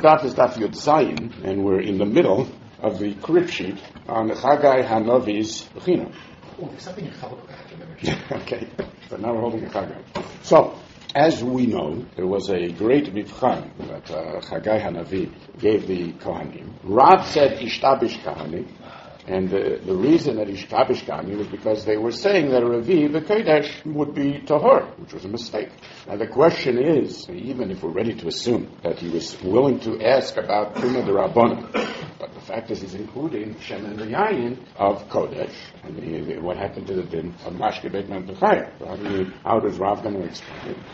daf is daf Yud Zayin, and we're in the middle of the crib sheet on Chagai Hanavi's Bechina. Oh, there's something in Chaluk. Okay, so now we're holding a Chagai. So, as we know, there was a great Mivchan that Chagai Hanavi gave the Kohanim. Rav said Ishtabish Kahani, and the reason that Ishtabish Kahani was because they were saying that a Revi, the Kodesh, would be Tahor, which was a mistake. Now the question is, even if we're ready to assume that he was willing to ask about Truma de Rabbanan, but the fact is he's including Shem and the Yayin of Kodesh, and what happened to the din of Mashke Beit Mordechai. How does Rav going to explain it?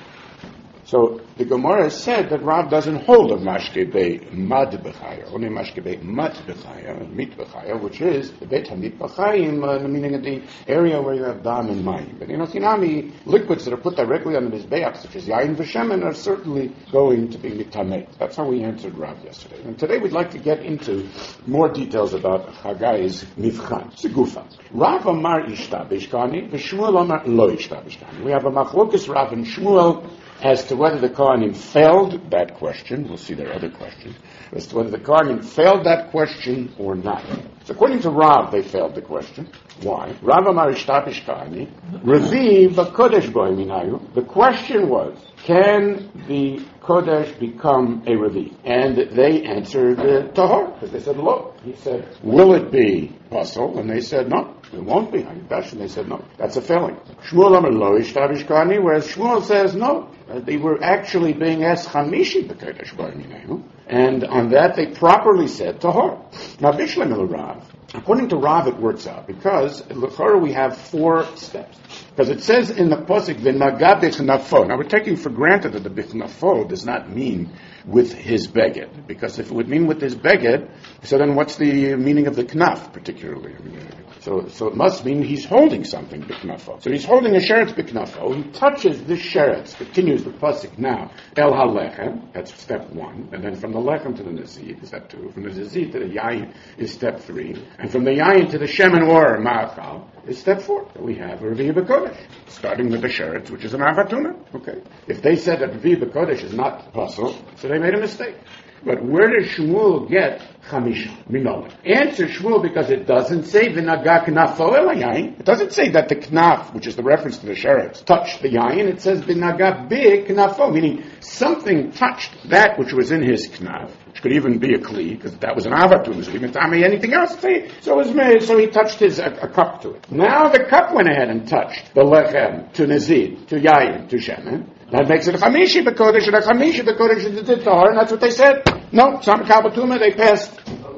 So the Gemara said that Rav doesn't hold of Mashke Beit Mad Bechaya, only Mashke Beit Mat Bechaya, Mit Bechaya, which is the Beit Hamit Bechayim, meaning in the area where you have Dam and Mayim. But Sinami, liquids that are put directly on the Mizbeach, such as Yain V'Shemen, are certainly going to be Mitameh. That's how we answered Rav yesterday. And today we'd like to get into more details about Chagai's Mivchan, Segufa. Rav Amar Ishtabish Kani, V'Shmuel Amar Lo Ishtabish Kani. We have a Machlokas Rav and Shmuel as to whether the Kohanim failed that question. We'll see there are other questions. As to whether the Kohanim failed that question or not. So according to Rav, they failed the question. Why? Rav Amar Ishtabish Kahani, Revi v'Kodesh bo minayu. The question was, can the Kodesh become a Revi? And they answered Tahor, because they said, look. He said, will it be puzzle? And they said, no. It won't be. And they said, no. That's a failing. Shmuel Amar Lo Ishtabish Kahani, whereas Shmuel says, no. They were actually being asked Chamishi b'Kodesh bo minayu. And on that they properly said Tahor. Now, Bishlam el Rav. According to Rav, it works out because in L'chora we have 4 steps. Because it says in the pasuk v'naga bichnafo. Now we're taking for granted that the bichnafo does not mean with his beged, because if it would mean with his beged, so then what's the meaning of the knaf particularly? So it must mean he's holding something bichnafo. So he's holding a sheretz bichnafo. He touches this sheretz. Continues the pasuk now. El halechem. That's step 1, and then from the lechem to the nezid, step 2. From the nezid to the yayin is step 3, and from the yayin to the shemen or ma'achal is step 4. So we have a Revi b'Kodesh, starting with the sheretz, which is an avatuna. Okay. If they said that Revi b'Kodesh is not puzzle, so they made a mistake. But where does Shmuel get Chamisha? Minola. Answer Shmuel because it doesn't say v'naga knafo el yayin. It doesn't say that the knaf, which is the reference to the sheretz, touched the yayin. It says v'naga bi knafo, meaning something touched that which was in his knaf, which could even be a kli, because that was an avatun, so even anything else. So he touched a cup to it. Now the cup went ahead and touched the lechem to nezid, to yayin, to shemen. That makes it a Chamishi b'Kodesh, and a Chamishi b'Kodesh is the Tahor, and that's what they said. No, it's not a Kabbatuma, they passed.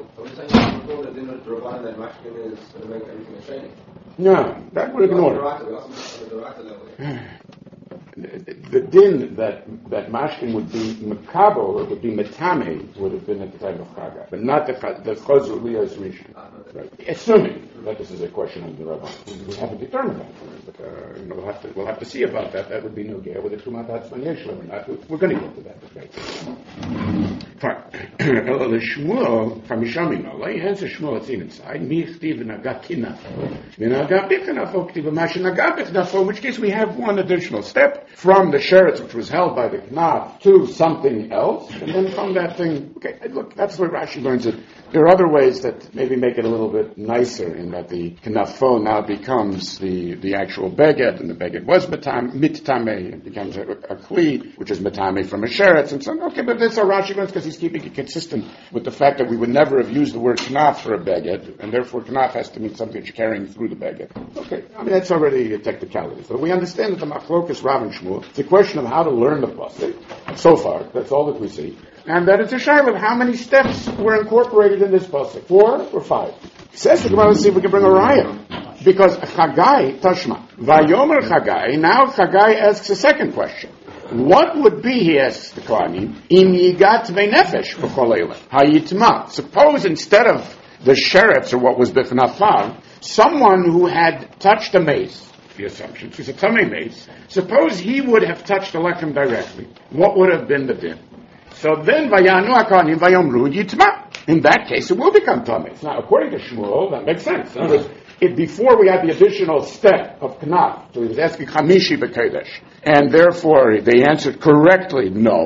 No, that would ignore it. The din that mashkin would be makabel, or would be metame, would have been at the time of Chagai, but not the chazur liyas rishon. Right. Assuming that this is a question of the Rabban, we haven't determined that, but we'll have to see about that. That would be no gear with the tumat hatzman yeshlo or not. We're going to get to that. Fine. The Shmuel from Mishamino, he answers Shmuel. It's inside. Mi chtiv v'naga kinafo, v'naga bichnafo chtiv v'mash naga bichnafo. In which case we have one additional step from the sheretz which was held by the knaf to something else, and then from that thing. Okay, look, that's where Rashi learns it. There are other ways that maybe make it a little bit nicer in that the knafo now becomes the actual beged, and the beged was mitame, it becomes a kli, which is mitame from a sheretz, and so on. Okay, but that's how Rashi learns because he's keeping it consistent with the fact that we would never have used the word knaf for a beged, and therefore knaf has to mean something that's carrying through the beged. Okay, I mean that's already a technicality. So we understand that the machlokas Rav and Shmuel, it's a question of how to learn the pasuk. So far, that's all that we see. And that it's a shaila of how many steps were incorporated in this pasuk. 4 or 5? It says the Gemara, let's see if we can bring a raya. Because Chagai, Tashma, Vayomer Chagai, now Chagai asks a second question. What would be, he asks the Kohanim, im yigat v'nefesh b'chol eileh, hayitma. Suppose instead of the sheretz, or what was b'fnafav, someone who had touched a mace, the assumption, it's a tummy mace, suppose he would have touched the lechem directly, what would have been the din? So then, vayanu hakanim vayomru yitma. In that case, it will become tameis. Now, according to Shmuel, that makes sense. In other words, before we had the additional step of knaf, so he was asking Chamishi b'Kodesh, and therefore they answered correctly, no.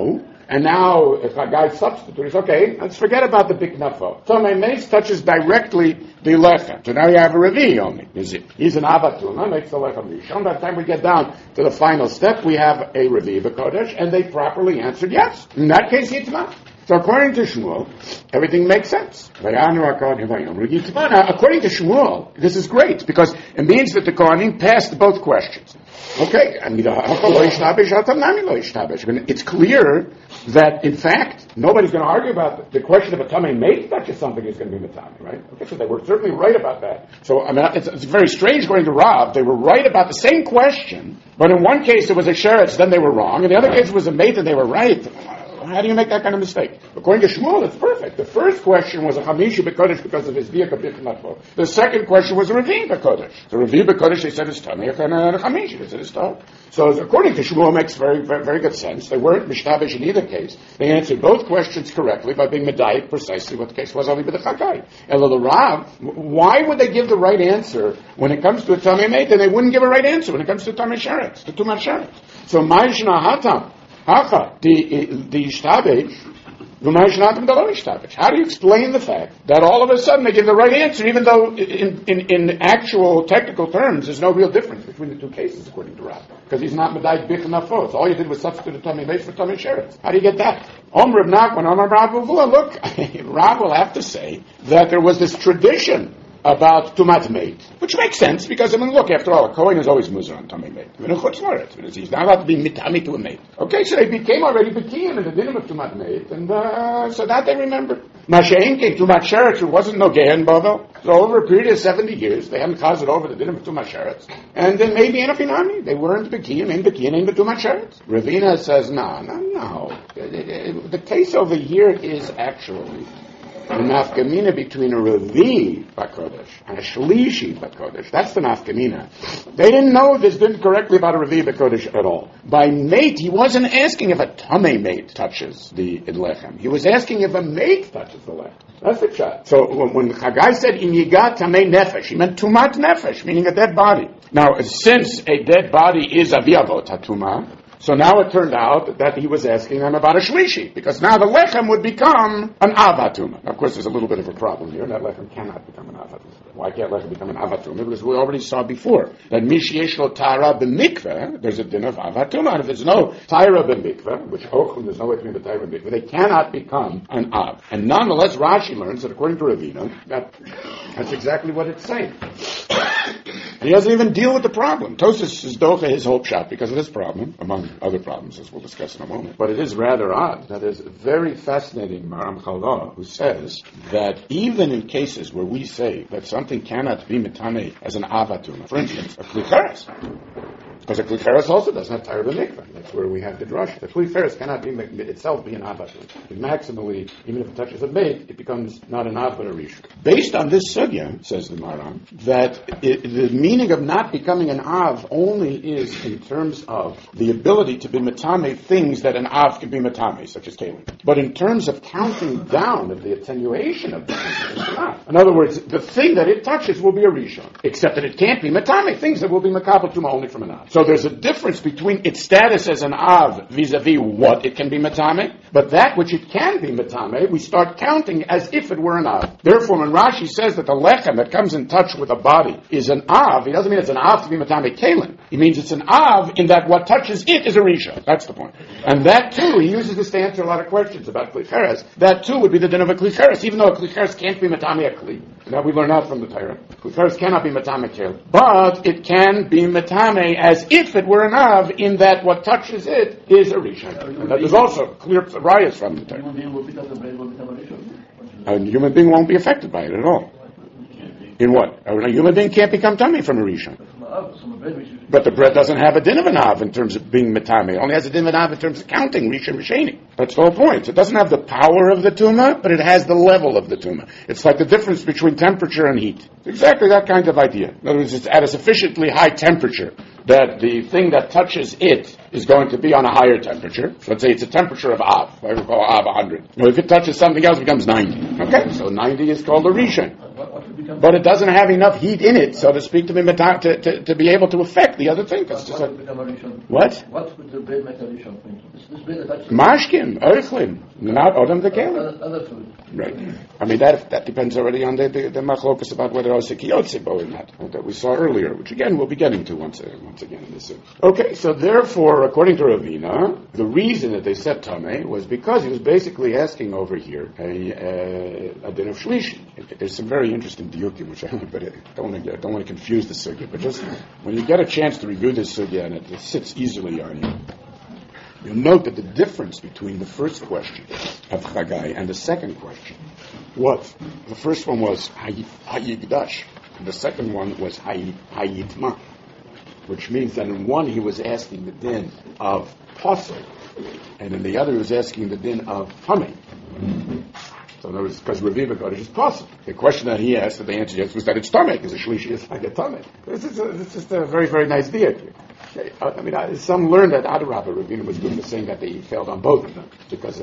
And now, if a guy substitutes, okay, let's forget about the big nafo. Tomei Meis touches directly the lechem. So now you have a revi only. He's an avatuma, makes the lechem rishon. By the time we get down to the final step, we have a revi b'kodesh, and they properly answered yes. In that case, yitzma. So according to Shmuel, everything makes sense. Now, according to Shmuel, this is great, because it means that the Kohanim passed both questions. Okay, it's clear that, in fact, nobody's going to argue about the question of a tamei mate touches something is going to be matami, right? Okay, so they were certainly right about that. So, I mean, it's very strange going to Rav. They were right about the same question, but in one case it was a sheretz, then they were wrong. In the other case it was a mate, and they were right. How do you make that kind of mistake? According to Shmuel, it's perfect. The first question was a Hamishi B'Kodesh because of his Via Kabit Matvo. The second question was a Revi B'Kodesh. The Revi B'Kodesh, they said it's Tamech, and a Hamishi, they said it's Tov. So according to Shmuel, it makes very, very, very good sense. They weren't Mishtabish in either case. They answered both questions correctly by being Medayik precisely what the case was only with the Chagai. Elo the Rav, why would they give the right answer when it comes to a Tamei Meit, and they wouldn't give a right answer when it comes to Tamei Sheretz, to Tumat Sheretz? So Ma'ishna Hatam, Hacha, the Ishtabich, how do you explain the fact that all of a sudden they give the right answer, even though in actual technical terms there's no real difference between the two cases, according to Rav? Because he's not Medayik Bich Nafos. All you did was substitute Tamei Meis for Tamei Sheretz. How do you get that? Omer Rav Nachman, Omer Rav Avula. Look, Rav will have to say that there was this tradition about Tumat Meit, which makes sense because, I mean, look, after all, a Kohen is always Muzar on Tamei Meit. He's not allowed to be Mitami to a Meit. Okay, so they became already Bekiyim in the dinner of Tumat Meit, and so that they remembered. Mashain came Tumat Sheretz, who wasn't Nogeh in Bavel. So over a period of 70 years, they hadn't caused it over the dinner of Tumat Sheretz. And then maybe Enafinami, they weren't Bekiyim in Tumat Sheretz. Ravina says, no. The case over here is actually the nafkamina between a Revi B'Kodesh and a Shlishi B'Kodesh. That's the nafkamina. They didn't know this didn't correctly about a Revi B'Kodesh at all. By mate, he wasn't asking if a Tamei mate touches the lechem. He was asking if a mate touches the lechem. That's the shot. So when Chagai said in Yigat Tamei Nefesh, he meant Tumat Nefesh, meaning a dead body. Now, since a dead body is Aviavot HaTumah, so now it turned out that he was asking them about a shlishi, because now the lechem would become an avatuma. Of course, there's a little bit of a problem here. That lechem cannot become an avatuma. Why can't lechem become an avatuma? Because we already saw before that mishyesh lo tara b'mikveh, there's a din of avatuma. And if there's no tara b'mikveh, which there's no way between the tara and mikveh, they cannot become an av. And nonetheless, Rashi learns that according to Ravina, that's exactly what it's saying. And he doesn't even deal with the problem. Tosas is docha his hope shot because of this problem, among other problems, as we'll discuss in a moment. But it is rather odd that there's a very fascinating Maram Challah who says that even in cases where we say that something cannot be metame as an avatuma, for instance, a klicheres, because a klicheres also doesn't have tayr b'mikveh. That's where we have the drush. The klicheres cannot be itself be an avatuma. Maximally, even if it touches a mate, it becomes not an av but a rishon. Based on this sugya, says the Maram, that the meaning of not becoming an av only is in terms of the ability to be metame things that an av can be metame, such as kalim. But in terms of counting down of the attenuation of the thing, it's an av. In other words, the thing that it touches will be a rishon, except that it can't be metame things that will be makabel tuma only from an av. So there's a difference between its status as an av vis-a-vis what it can be metame, but that which it can be metame, we start counting as if it were an av. Therefore, when Rashi says that the lechem that comes in touch with a body is an av, he doesn't mean it's an av to be metame kalim. He means it's an av in that what touches it is a rishon. That's the point. And that too, he uses this to answer a lot of questions about klicheres. That too would be the din of a klicheres, even though a klicheres can't be metame a kli. Now we learn out from the Torah. Klicheres cannot be metame kalim, but it can be metame as if it were an av, in that what touches it is a rishon. And that is also clear rayas from the Torah. A human being won't be affected by it at all. In what? A human being can't become tummy from a rishon. But the bread doesn't have a din of an av in terms of being metame. It only has a din of an av in terms of counting rishon risheni. That's the whole point. It doesn't have the power of the tumah, but it has the level of the tumah. It's like the difference between temperature and heat. It's exactly that kind of idea. In other words, it's at a sufficiently high temperature that the thing that touches it is going to be on a higher temperature. So let's say it's a temperature of av. I would call av 100. Now, if it touches something else, it becomes 90. Okay, so 90 is called a rishon. But it doesn't have enough heat in it, so to speak, to be able to affect reject the other thing. What? What would the bread make a rishon? This bread attached to Mashkin, Eichlin, not Odom the Kelim. other food. Right. I mean, that depends already on the machlokas about whether Osik Yotzibo or not, that we saw earlier, which again we'll be getting to once again in this. Okay, so therefore, according to Ravina, the reason that they said Tameh was because he was basically asking over here a din of Shlishi. There's some very interesting diukim, which I don't want to confuse the sugya, but just when you get a chance to review this sugya and it sits easily on you, you'll note that the difference between the first question of Chagai and the second question was, the first one was Hayigdash, and the second one was Hayitma, which means that in one he was asking the din of Pasuk, and in the other he was asking the din of Hameh. So in other words, because Reviva got it is possible. The question that he asked, that the answer yes, was that it's Tameh, because the Shlishi is like a Tameh. This is a very, very nice deal. I mean, some learned that Adarabah, Ravina was doing the saying that they failed on both of them, because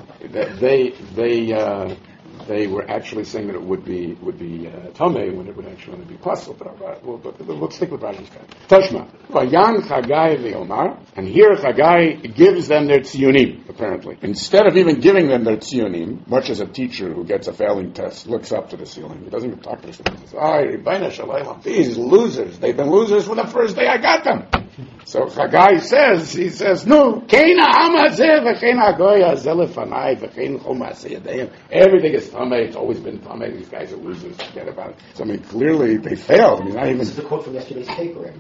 they were actually saying that it would be Tameh when it would actually be possible. But we'll stick with Rashi's kind. Tashma, Vayan Chagai Leomar, and here Chagai gives them their tzionim, apparently. Instead of even giving them their tzionim, much as a teacher who gets a failing test looks up to the ceiling, he doesn't even talk to the students. He says, Rebbeinu Shalom, these losers, they've been losers from the first day I got them. So Chagai says, no, Keina Amazeh v'Keina Goya Zelefanai v'Kein Chomas Yadayim. Everything is Tameh. It's always been Tameh. These guys are losers. Forget about it. So I mean, clearly they failed. I mean, not even. This is the quote from yesterday's paper.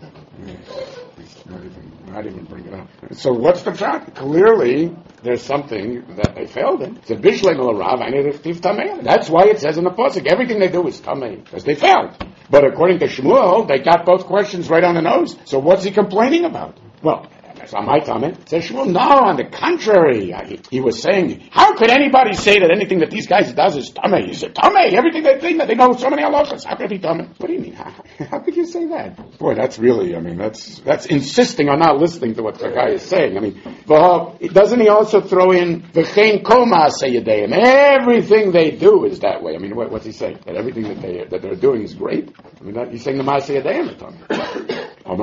Not even bring it up. So what's the fact? Clearly, there's something that they failed in. It's a Bishlei Rav. I need to Tameh. That's why it says in the pasuk, everything they do is Tameh, because they failed. But according to Shmuel, they got both questions right on the nose. So what's he complaining about? Well, that's not my comment. Says Shmuel, no, on the contrary. He was saying, how could anybody say that anything that these guys does is Tameh? He said, Tameh, everything they think that they know so many halachas. How could it be Tameh? What do you mean? How could you say that? Boy, that's really, I mean, that's insisting on not listening to what the guy is saying. I mean, doesn't he also throw in, V'chein kol ma'aseh yadeim? Everything they do is that way. I mean, what's he saying? That everything that they're doing is great? I mean, he's saying the ma'aseh yadeim are Tameh.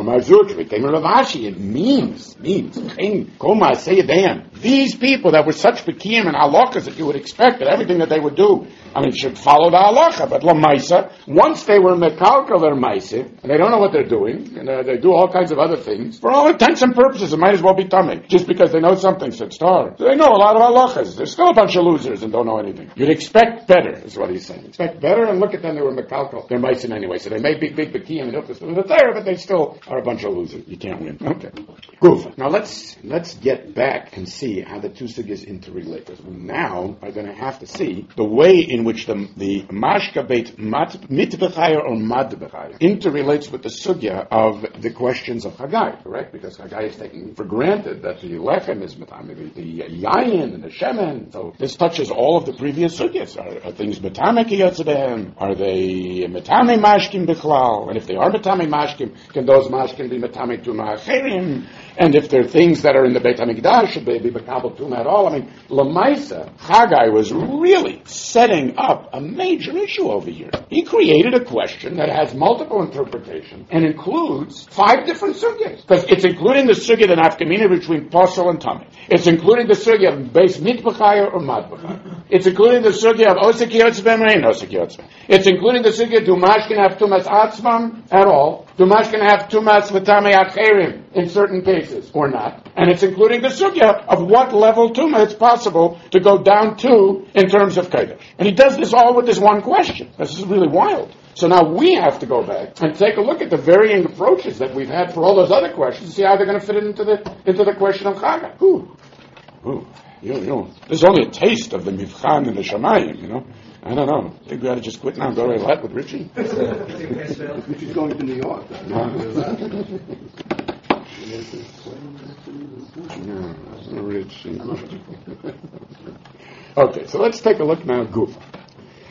It means, these people that were such bekim and halachas that you would expect that everything that they would do, I mean, should follow the halacha. But lamaisa, once they were mekalkel their maisa, and they don't know what they're doing, and they do all kinds of other things, for all intents and purposes, it might as well be tamei, just because they know something, said Star. So they know a lot of halachas. They're still a bunch of losers and don't know anything. You'd expect better, is what he's saying. Expect better, and look at them, they were mekalkel their maisa anyway. So they may be big bekim and hilchas to the Torah, but they still are a bunch of losers. You can't win. Okay. Good. Now let's get back and see how the two sugyas interrelate. Because we now are going to have to see the way in which the mashka beit mitbechaya or madbechaya interrelates with the sugya of the questions of Chagai, correct? Because Chagai is taking for granted that the lechem is matame, the yayin and the shemen. So this touches all of the previous sugyas. Are things matame kiyatzedem? Are they matame mashkim bechlal? And if they are matame mashkim, can those mashkim be matame to ma'acherim? And if there are things that are in the Beit HaMikdash, should they be B'kabel Tumah at all? I mean, Lamaisa, Chagai was really setting up a major issue over here. He created a question that has multiple interpretations and includes 5 different sugyas. Because it's including the sugya that nafkamina between Posel and Tameh. It's including the sugya of Beis Mitbechaya or Madbechaya. It's including the sugya of Osek Yotzbem or Ein Osek Yotzbem. It's including the sugya, do Mashkin have Tumas Atzmam at all? Do Mashkin have Tumas V'tamei Acherim in certain cases or not? And it's including the sugya of what level Tumah it's possible to go down to in terms of Kodesh. And he does this all with this one question. This is really wild. So now we have to go back and take a look at the varying approaches that we've had for all those other questions and see how they're going to fit into the question of Chagai. You know, there's only a taste of the Mivchan and the Shamayim, you know. I don't know. I think we ought to just quit now and go to Eilat with Richie. Richie's going to New York. Okay, so let's take a look now at Gufa.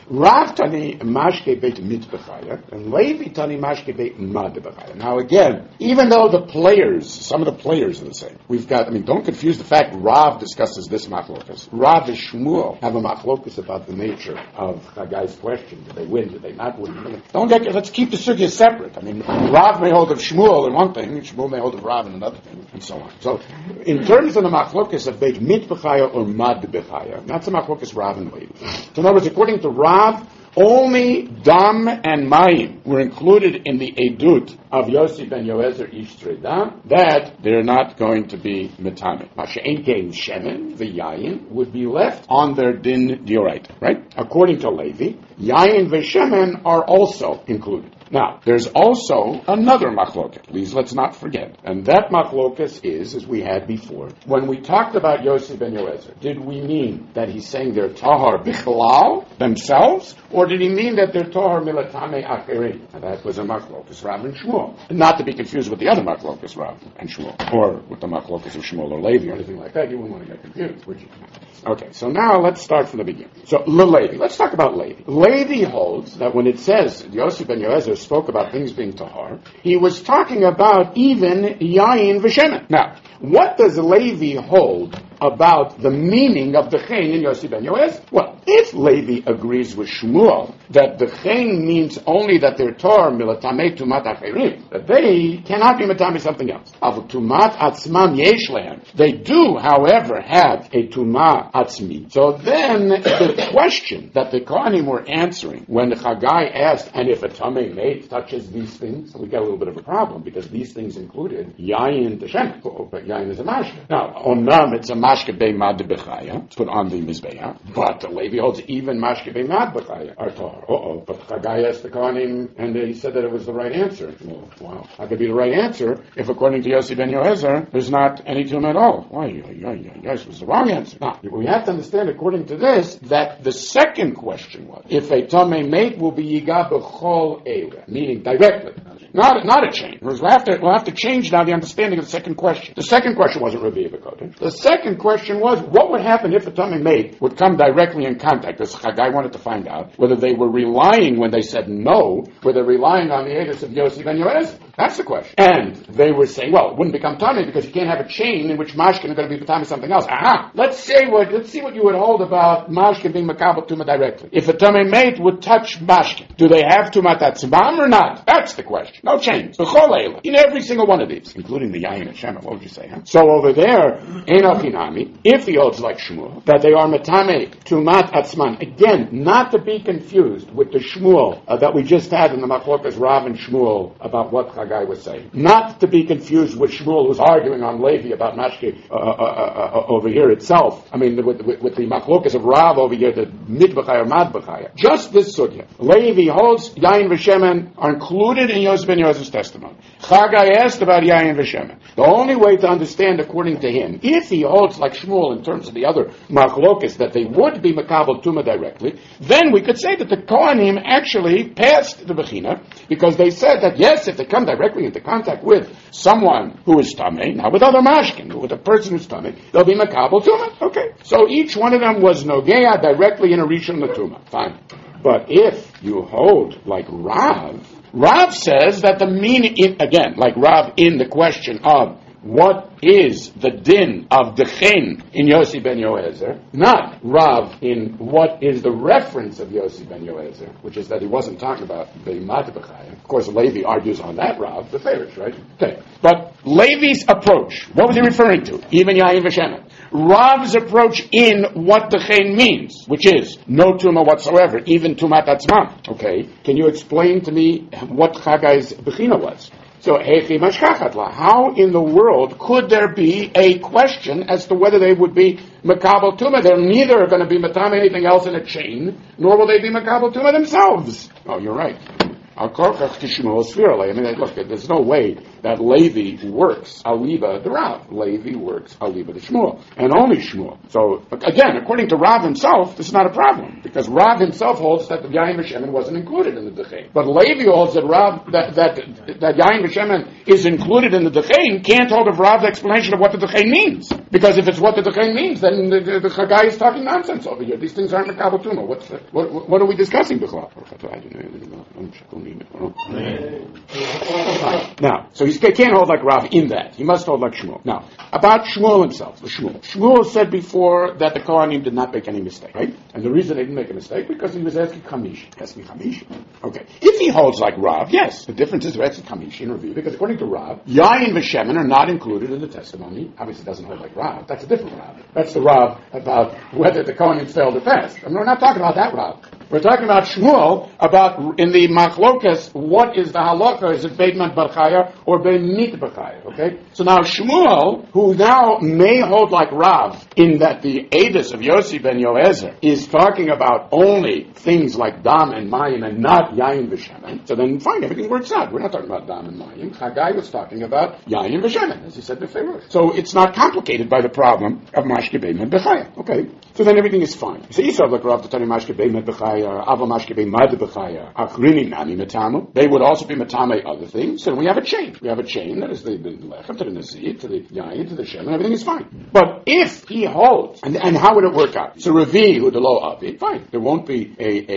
Rav Tani Mashke Beit Mit B'chaya, and Levi Tani Mashke Beit Mad B'chaya. Now again, even though some of the players are the same, don't confuse the fact Rav discusses this machlokas. Rav and Shmuel have a machlokas about the nature of Chaggai's question. Did they win? Did they not win? Let's keep the sugya separate. Rav may hold of Shmuel in one thing, and Shmuel may hold of Rav in another thing, and so on. So, in terms of the machlokas of Beit Mit B'chaya or Mad B'chaya, that's a machlokas Rav and Levi. So in other words, according to Rav, only Dam and Mayim were included in the Edut of Yossi ben Yoezer Ish Treda, that they're not going to be Metame. Masha'en Kein Shemen, the Yayin, would be left on their Din Dioraita, right? According to Levi, Yayin Veshemen are also included. Now, there's also another machloket. Please, let's not forget. And that machloket is, as we had before, when we talked about Yossi ben Yoezer, did we mean that he's saying they're tahar bichlal, themselves, or did he mean that they're tahar milatame acherim? And that was a machloket, Rav and Shmuel. Not to be confused with the other machloket, Rav and Shmuel, or with the machloket of Shmuel or Levi or anything like that. You wouldn't want to get confused, would you? Okay, so now let's start from the beginning. So, Levi. Let's talk about Levi. Levi holds that when it says Yossi ben Yoezer spoke about things being tahar, he was talking about even yayin v'shemen. Now, what does Levi hold about the meaning of the chen in Yossi ben Yoezer? Well, if Levi agrees with Shmuel that the chen means only that they're tahar milatame tumat acherim, that they cannot be matame something else. Av tumat atzman yesh lehem. They do, however, have a tumat atzmi. So then, the question that the Kohanim were answering when Chagai asked, and if a tamei mate touches these things, we get a little bit of a problem because these things included yayin t'shem, but yayin is a mashke. Now, onam it's a mashke bei mad b'chaya, put on the mizbeah, but the Levi holds even mashke bei mad b'chaya are tahar. But Chagai asked the Kohanim, and he said that it was the right answer. Well, wow, how could it be the right answer if, according to Yossi ben Yoezer, there's not any tum at all? Why? Yes, it was the wrong answer. Now, we have to understand, according to this, that the second question was, if a tamei mate will be yiga b'chol eira, meaning directly, not a change. We'll have to change now the understanding of the second question. The second question wasn't Revi'ah B'Kodesh. The second question was, what would happen if a tamei mate would come directly in contact? Because Chagai wanted to find out whether they were relying, when they said no, were they relying on the edus of Yossi ben Yoezer? That's the question. And they were saying, well, it wouldn't become tamei because you can't have a chain in which mashkin are going to be tamei something else. Let's see what you would hold about mashkin being makabel tuma directly. If a tamei mate would touch mashkin, do they have tumat atzmam or not? That's the question. No change. In every single one of these, including the yayin and shema. What would you say? So over there, enochinami, if he holds like Shmuel, that they are matame tumat atzman. Again, not to be confused with the Shmuel that we just had in the machlokas Rav and Shmuel about what Chagai was saying. Not to be confused with Shmuel who's arguing on Levi about mashke over here itself. I mean, with the machlokas of Rav over here, the mid b'chaya or mad b'chaya. Just this sugya. Levi holds yayin v'shemen are included in Yossi ben Yoezer's testimony. Chagai asked about yayin v'shemen. The only way to understand, according to him, if he holds like Shmuel in terms of the other machlokas that they would be makabel tuma directly, then we could say that the Kohanim actually passed the bechina because they said that yes, if they come directly into contact with someone who is tamei, not with other mashkin, with a person who's tamei, they'll be makabel tuma. Okay, so each one of them was nogea directly in a rishon l'tuma. Fine. But if you hold like Rav says that the meaning, again, like Rav in the question of what is the din of the chen in Yossi ben Yoezer, not Rav in what is the reference of Yossi ben Yoezer, which is that he wasn't talking about the Mata B'chaya. Of course, Levi argues on that Rav, the Farish, right? Okay. But Levi's approach, what was he referring to? Even Yayin v'Shemen. Rav's approach in what the chen means, which is no tumah whatsoever, even tumat atzman. Okay. Can you explain to me what Chagai's bechina was? So, how in the world could there be a question as to whether they would be makabel tuma? They're neither going to be matam anything else in a chain, nor will they be makabel tuma themselves. Oh, you're right. Al Korchach Kishmuel Svirale. I mean, look, there's no way that Levi works Aliba the Rav. Levi works Aliba the Shmuel, and only Shmuel. So, again, according to Rav himself, this is not a problem, because Rav himself holds that the Yain V'Shemen wasn't included in the Dechein. But Levi holds that that Yain V'Shemen is included in the Dechein, can't hold of Rav's explanation of what the Dechein means. Because if it's what the Dechein means, then the Chagai is talking nonsense over here. These things aren't Makabel Tuma. What are we discussing, B'chlal? Now, so he can't hold like Rav in that. He must hold like Shmuel. Now, about Shmuel himself, Shmuel said before that the Kohanim did not make any mistake, right? And the reason they didn't make a mistake, because he was asking Chamish. Okay. If he holds like Rav, yes. The difference is asking Chamish in review, because according to Rav, Yain V'Shemen are not included in the testimony. Obviously, it doesn't hold like Rav. That's a different Rav. That's the Rav about whether the Kohanim failed or passed. I mean, we're not talking about that Rav. We're talking about Shmuel, about in the Machlokas, what is the halacha? Is it Beit Mat Bar Chaya or Beit Mit Bar Chaya? Okay? So now Shmuel, who now may hold like Rav, in that the Edus of Yossi ben Yoezer is talking about only things like Dam and Mayim and not Yain V'Shemen, so then fine, everything works out. We're not talking about Dam and Mayim. Chagai was talking about Yain V'Shemen, as he said before. So it's not complicated by the problem of Mashke Beit Mat Bar Chaya. Okay? So then everything is fine. So Yisrael like Rav, the Tani Mashke Beit Mat Bar Chaya, Ava Mashke Beit Mad Bar Chaya, Achrini Nami Metamu. They would also be Metame other things. So we have a chain. We have a chain that is the Lechem to the Nazir, to the Yain, to the Shem, and everything is fine. But if he holds, and how would it work out? So Revi, who the Lo Avi, fine. There won't be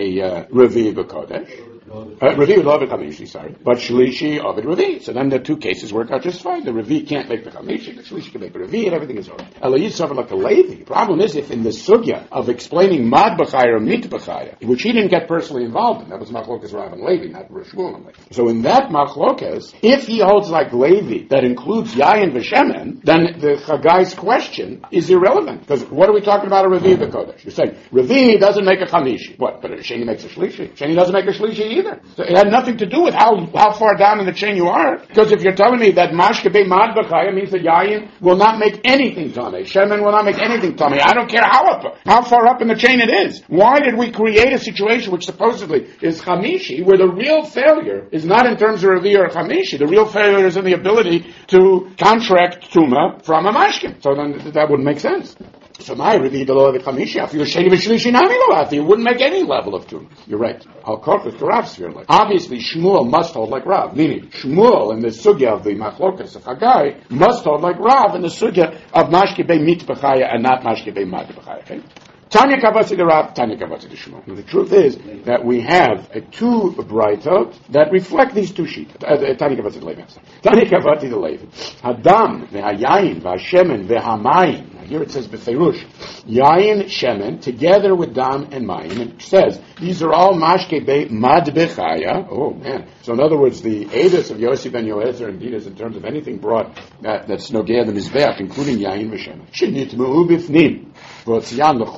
a Revi B'Kodesh. Revi would love it Chamishi, sorry. But Shlishi Ovid Revi. So then the two cases work out just fine. The Revi can't make the Chamishi, the Shlishi can make the Revi, and everything is over. Elayid suffered like a Levi. The problem is if in the Sugya of explaining Mad B'Chaya or Mit B'Chaya, which he didn't get personally involved in, that was Machlokas Rav and Levi, not Shmuel and Levi. So in that Machlokas, if he holds like Levi, that includes Yain V'Shemen, then the Chagai's question is irrelevant. Because what are we talking about a Revi B'Kodesh? You're saying, Revi doesn't make a Chamishi. What? But Sheni makes a Shlishi. Sheni doesn't make a Shlishi either. So it had nothing to do with how far down in the chain you are. Because if you're telling me that Mashke Beit Mad Bar Chaya means that Yayin will not make anything Tamei, Shemen will not make anything Tamei, I don't care how far up in the chain it is. Why did we create a situation which supposedly is Chamishi, where the real failure is not in terms of Revi or Chamishi, the real failure is in the ability to contract Tuma from a Mashkin. So then that wouldn't make sense. So my Revi the law of the Chamishi, if you're Sheni V'Shlishi Nami Lo, you wouldn't make any level of Tuma. You're right. I'll call it the Rav sphere. Obviously, Shmuel must hold like Rav. Meaning, Shmuel in the sugya of the Machlokas of Chagai must hold like Rav in the sugya of Mashke Beit Mit Bar Chaya and not Mashke Beit Mad Bar Chaya. Okay? Tanya Kavasi the Rav, Tanya Kavasi the Shmuel. The truth is that we have two Braitot that reflect these two sheets. Tanya Kavasi the Levi. Tanya Kavasi the Levi. Hadam ve'hayayin ve'hashemen ve'hamayim. Here it says B'Feirush, Yayin Shemen together with Dam and Mayim. It says these are all Mashke Beit Mad B'Chaya. Oh man! So in other words, the Edus of Yossi ben Yoezer indeed is in terms of anything brought that's Nogea the Mizbeach, including Yayin V'Shemen. Shenitmeu B'Fnim. So if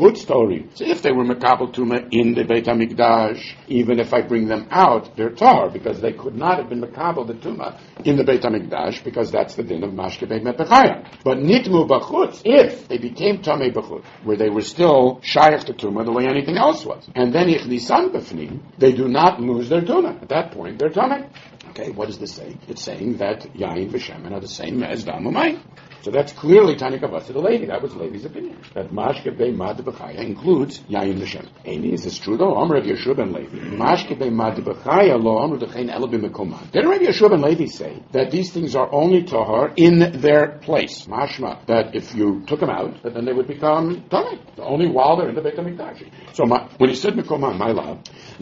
they were Mekabel Tuma in the Beit HaMikdash, even if I bring them out, they're tar, because they could not have been Mekabel the Tuma in the Beit HaMikdash, because that's the din of Mashke Beit Mat Bar Chaya. But Nitmu B'chutz, if they became Tamei B'chutz, where they were still Shayach to Tuma the way anything else was, and then Ichnisan B'fnim, they do not lose their Tuma. At that point, they're Tamei. Okay, what does this say? It's saying that Yain V'Shemen are the same as Dam and Mayim. So that's clearly Tanya Kavasi the Levi. That was Levi's opinion. That Mashke Beit Mad Bar Chaya includes Yain V'Shemen. Amy, is this true though? Omer of Yeshua ben Levi. Mashke Beit Mad Bar Chaya lo Omer Dechein Elo B'Mekomah. Didn't Rabbi Yeshua ben Levi say that these things are only tahar in their place? Mashma, that if you took them out, that then they would become Tamei. Only while they're in the Beit HaMikdash. So when he said Mekomah, my love,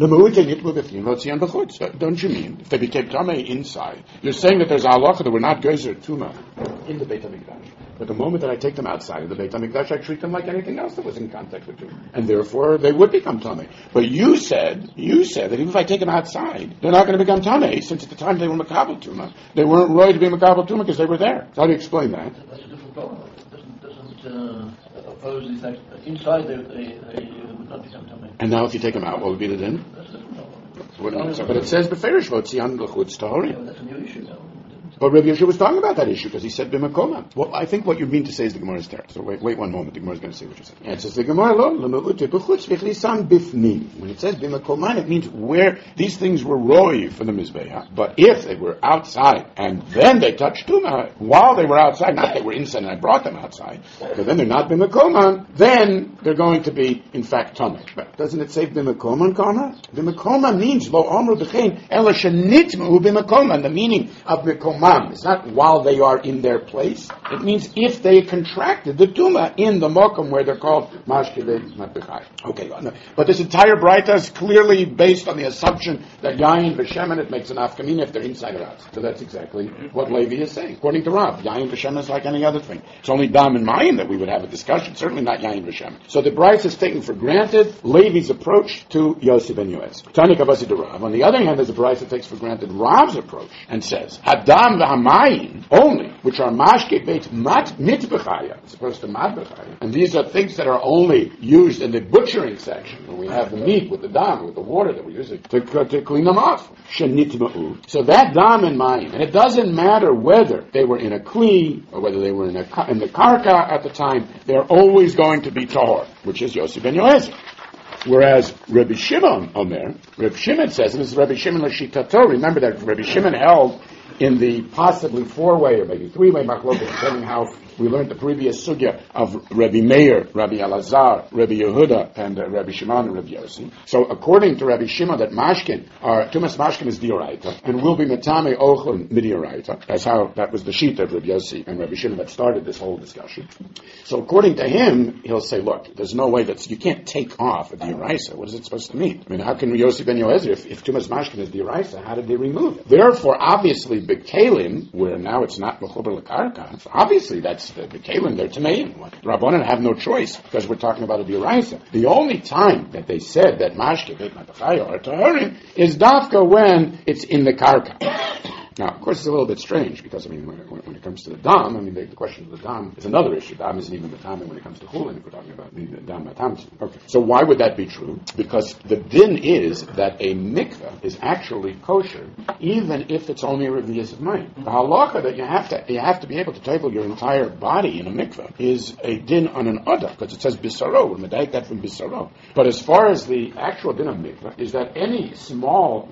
don't you mean if they became Tamei inside? You're saying that there's a halacha that we're not Gezer Tuma in the Beit HaMikdash. But the moment that I take them outside of the Beit HaMikdash, I treat them like anything else that was in contact with Tuma. And therefore, they would become Tamei. But you said that even if I take them outside, they're not going to become Tamei, since at the time they were Makabel Tuma. They weren't roy to be Makabel Tuma because they were there. So how do you explain that? That's a different problem. It doesn't oppose the fact that inside they would not become Tamei. And now if you take them out, what would be the din? That's a different problem. But it says Beferish Votzian L'chutz Tahorim. That's a new issue now. But Rabbi Yosha was talking about that issue because he said b'makomam. Well, I think what you mean to say is the Gemara's teretz. So wait one moment. The Gemara is going to say what you said. And it says the Gemara lo l'me'ute b'chutz v'chlisan b'fnim. When it says b'makomam, it means where these things were roy for the mizbeach. But if they were outside and then they touched tuma while they were outside, not they were inside and I brought them outside, because then they're not b'makomam, then they're going to be in fact tumah. But doesn't it say b'makomam, karma? B'makomam means lo amru b'chein ela shenitmu b'makomam. The meaning of b'makomam is not while they are in their place. It means if they contracted the tuma in the mokum where they're called mashkevei matbechai. Okay, but this entire braita is clearly based on the assumption that yayin v'shemen, it makes an afkamina if they're inside or outside. So that's exactly what Levi is saying. According to Rav, yayin v'shemen is like any other thing. It's only dam and mayim that we would have a discussion. Certainly not yayin v'shemen. So the braita is taken for granted Levi's approach to Yosef ben Yoez. Tani kavasi de Rav. On the other hand, there's a braita that takes for granted Rav's approach and says hadam v'hamayim only, which are mashke beit mitbechaya, as opposed to matbechaya, and these are things that are only used in the butchering section when we have the meat with the dam, with the water that we use it to clean them off. Shenitma'u. So that dam and mayim, and it doesn't matter whether they were in a kli or whether they were in the karka at the time, they're always going to be tahor, which is Yosef ben Yoezer. Whereas Rabbi Shimon Omer, Rabbi Shimon says, and this is Rabbi Shimon Lashitato, remember that Rabbi Shimon held in the possibly four-way or maybe three-way machloket, depending how we learned the previous sugya of Rabbi Meir, Rabbi Elazar, Rabbi Yehuda, and Rabbi Shimon and Rabbi Yossi. So according to Rabbi Shimon, that mashkin, tumas mashkin is dioraita, and will be metame ochel midioraita. That's how, that was the sheet of Rabbi Yossi and Rabbi Shimon that started this whole discussion. So according to him, he'll say, look, there's no way you can't take off a dioraisa. What is it supposed to mean? I mean, how can Yossi ben Yoezer, if tumas mashkin is dioraisa, how did they remove it? Therefore, obviously, bekalim, where now it's not mechuber lekarka, obviously that's the bekalim, they're tameim. Rabbanan have no choice because we're talking about a dioraisa. The only time that they said that mashke beit matachaya are taharim is dafka when it's in the karka. Now, of course, it's a little bit strange because, I mean, when it comes to the dam, I mean, the question of the dam is another issue. Dam isn't even the time when it comes to chulin, if we're talking about the dam matam. Okay. So why would that be true? Because the din is that a mikveh is actually kosher, even if it's only a revius of mine. The halacha that you have to be able to table your entire body in a mikveh is a din on an ada, because it says bisaro. We're medayik that from bisaro. But as far as the actual din of mikveh, is that any small,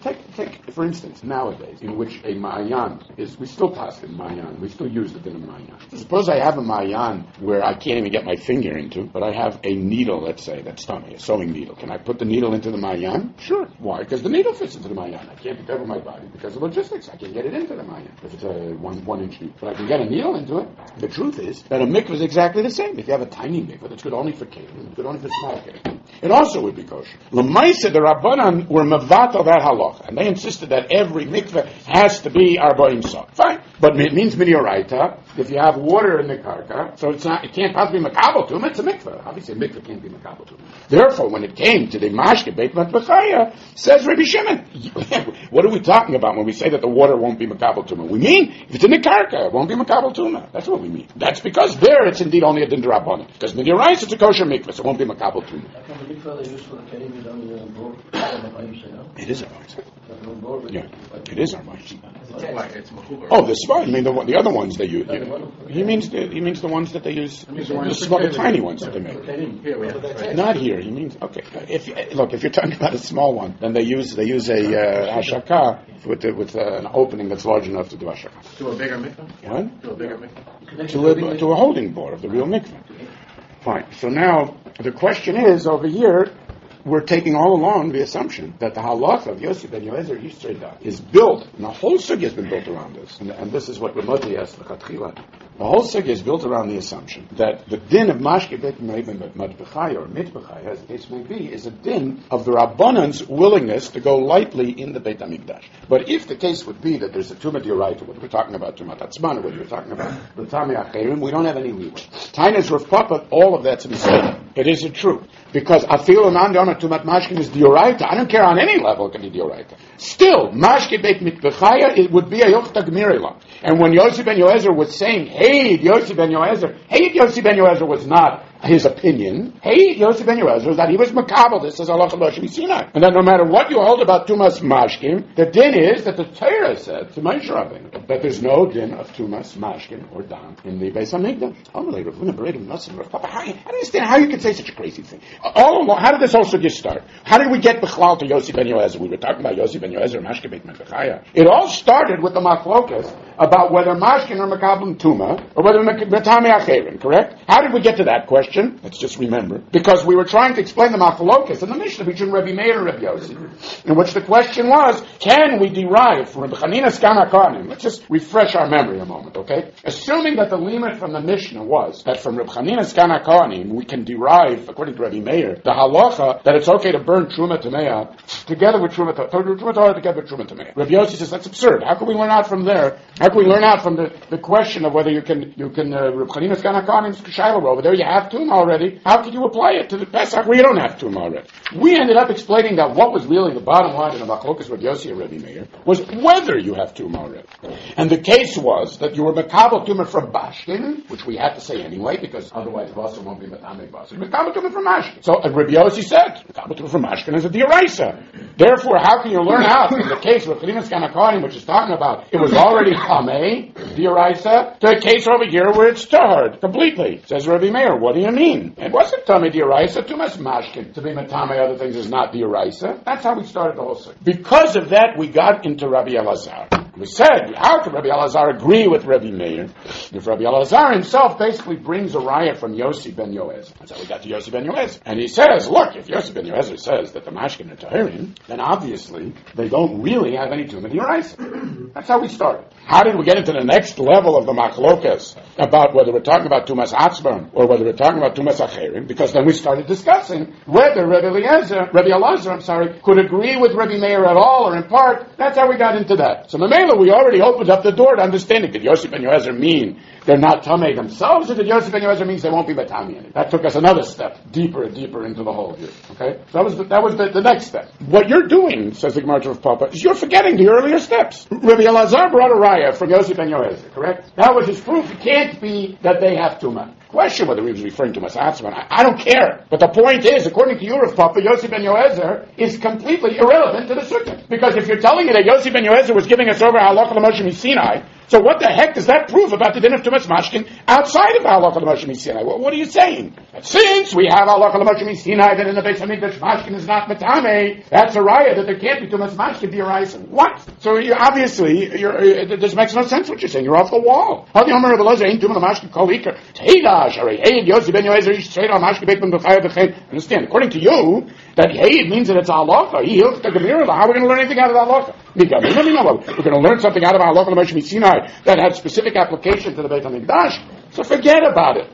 take for instance, nowadays, in which a ma'ayan is, we still pass in ma'ayan, we still use the din of ma'ayan. Suppose I have a ma'ayan where I can't even get my finger into, but I have a needle, let's say, that's tummy, a sewing needle. Can I put the needle into the ma'ayan? Sure. Why? Because the needle fits into the ma'ayan. I can't cover my body because of logistics. I can get it into the ma'ayan if it's a 1 inch needle. But I can get a needle into it. The truth is that a mikveh is exactly the same. If you have a tiny mikveh that's good only for kelim, it's good only for small kelim, it also would be kosher. L'maisa, the Rabbanan were mevatel that halacha, and they insisted that every mikveh has to be arba'im sa. Fine, but it means midioraita. If you have water in the karka, so it can't possibly be makabel to him. It's a mikveh. Obviously, a mikveh can't be makabel to him. Therefore, when it came to the mashke beit matbechaya, says Rabbi Shimon, what are we talking about when we say that the water won't be makabel to him? We mean if it's in the karka, it won't be makabel to him. That's what we mean. That's because there it's indeed only a din d'rabbanan. Because midioraita, it's a kosher mikveh, so it won't be makabel to him. It is arba'im. Yeah, it is arba'im. Oh, the small. I mean, the other ones they use. He means the ones that they use. The tiny ones that they make. Not here. He means okay. If you're talking about a small one, then they use a hashaka with an opening that's large enough to do hashaka. To a bigger mikveh. What? To a bigger mikveh. To a holding board of the real mikveh. Fine. So now the question is over here. We're taking all along the assumption that the halacha of Yosef ben Yoezer Yisrael is built, and the whole sugya has been built around this. And this is what Ramoti asked l'chatchila. The whole sugya is built around the assumption that the din of mashke beit matbechaya or mitbechaya, as the case may be, is a din of the Rabbanan's willingness to go lightly in the Beit HaMikdash. But if the case would be that there's a tumah d'oraita, whether we're talking about tumat atzman or whether we're talking about l'tamei acherim, we don't have any leeway. Tainas Rav Papa, all of that's said. It isn't true. Because afilu non-dona tumat mashkin is d'oraita. I don't care on any level it can be d'oraita. Still, mashke beit mitbechaya, it would be a yochta gmirila. And when Yosef ben Yoezer was saying, Hey, Yosef ben Yoezer was not his opinion, hey, Yossi ben Yoezer, that he was makabel. This is halacha l'Moshe Sinai, and that no matter what you hold about tumas mashkin, the din is that the Torah said to Moshe Rabbeinu that there's no din of tumas mashkin or dam in the Beis Hamikdash. I don't understand how you could say such a crazy thing. All along, how did this whole sugya start? How did we get Bechlal to Yossi ben Yoezer? We were talking about Yossi ben Yoezer, Mashke Beit Mordechai. It all started with the machlokas about whether mashkin or makabel tuma or whether metame acherim. Correct? How did we get to that question? Let's just remember, because we were trying to explain the machlokas in the Mishnah between Rabbi Meir and Rabbi Yossi, in which the question was, can we derive from Rabbi Chanina Skan HaKohanim? Let's just refresh our memory a moment, okay? Assuming that the limit from the Mishnah was that from Rabbi Chanina Skan HaKohanim we can derive, according to Rabbi Meir, the halacha that it's okay to burn Truma Tameah together with Truma Torah together with Truma Tameah. Rabbi Yossi says that's absurd. How can we learn out from there? How can we learn out from the question of whether you can Rabbi Chanina Skan HaKohanim's Shaila over there? You have Tum already. How can you apply it to the Pesach where you don't have Tum already? We ended up explaining that what was really the bottom line in the Machlokas Rabbi Yossi and Rabbi Meir was whether you have Tum already. And the case was that you were Makabel Tumah from Bashkin, which we had to say anyway, because otherwise Basar won't be Matamei Basar. Makabel Tumah from Mashkin. So Rabbi Yossi said, Makabel Tumah from Mashkin is a Dioraisa. Therefore, how can you learn out from the case of Chanina Skan HaKohanim, which is talking about it was already Tamei, Dioraisa, to a case over here where it's Tahard, completely. Says Rabbi Meir, what do you mean? It wasn't Tamei Dioraisa, Tumas Mashkin. To be Matamei other things is not Dioraisa. That's how we started the whole thing. Because of that, we got into Rabbi Elazar. We said, how could Rabbi Elazar agree with Rabbi Meir if Rabbi Elazar himself basically brings a riot from Yossi ben Yoezer? That's how we got to Yossi ben Yoezer. And he says, look, if Yossi ben Yoezer says that the Mashkin are Tahirim, then obviously they don't really have any Tumah D'Oraisa. That's how we started. How did we get into the next level of the Machlokas about whether we're talking about Tumas Atzban or whether we're talking about Tumas Acherim? Because then we started discussing whether Rabbi Elazar, could agree with Rabbi Meir at all or in part. That's how we got into that. So Mamela, we already opened up the door to understanding. Did Yossi ben Yoezer mean they're not Tamei themselves, or did Yossi ben Yoezer means they won't be Batami? That took us another step deeper and deeper into the hole here. Okay, so that was the next step. What you're doing, says the Gemara of Papa, is you're forgetting the earlier steps. Rabbi Elazar brought a raya from Yossi ben Yoezer, correct? That was his proof. It can't be that they have Tumah. Question whether he was referring to Masatzman. I don't care. But the point is, according to your Papa, Yossi ben Yoezer is completely irrelevant to the Sukkah. Because if you're telling me that Yossi ben Yoezer was giving us over Halacha L'Moshe Sinai, so what the heck does that prove about the din of Tumas Mashkin outside of Halacha L'Moshe Sinai? What are you saying? Since we have Halacha L'Moshe Sinai, that in the Beis Hamikdash Mashkin is not Matame, that's a raya that there can't be Tumas Mashkin D'Oraisa. What? So this makes no sense what you're saying. You're off the wall. Understand, according to you, that Hayid means that it's halacha. How are we going to learn anything out of halacha? We're going to learn something out of halacha L'Moshe Sinai that had specific application to the Beit HaMikdash. So forget about it.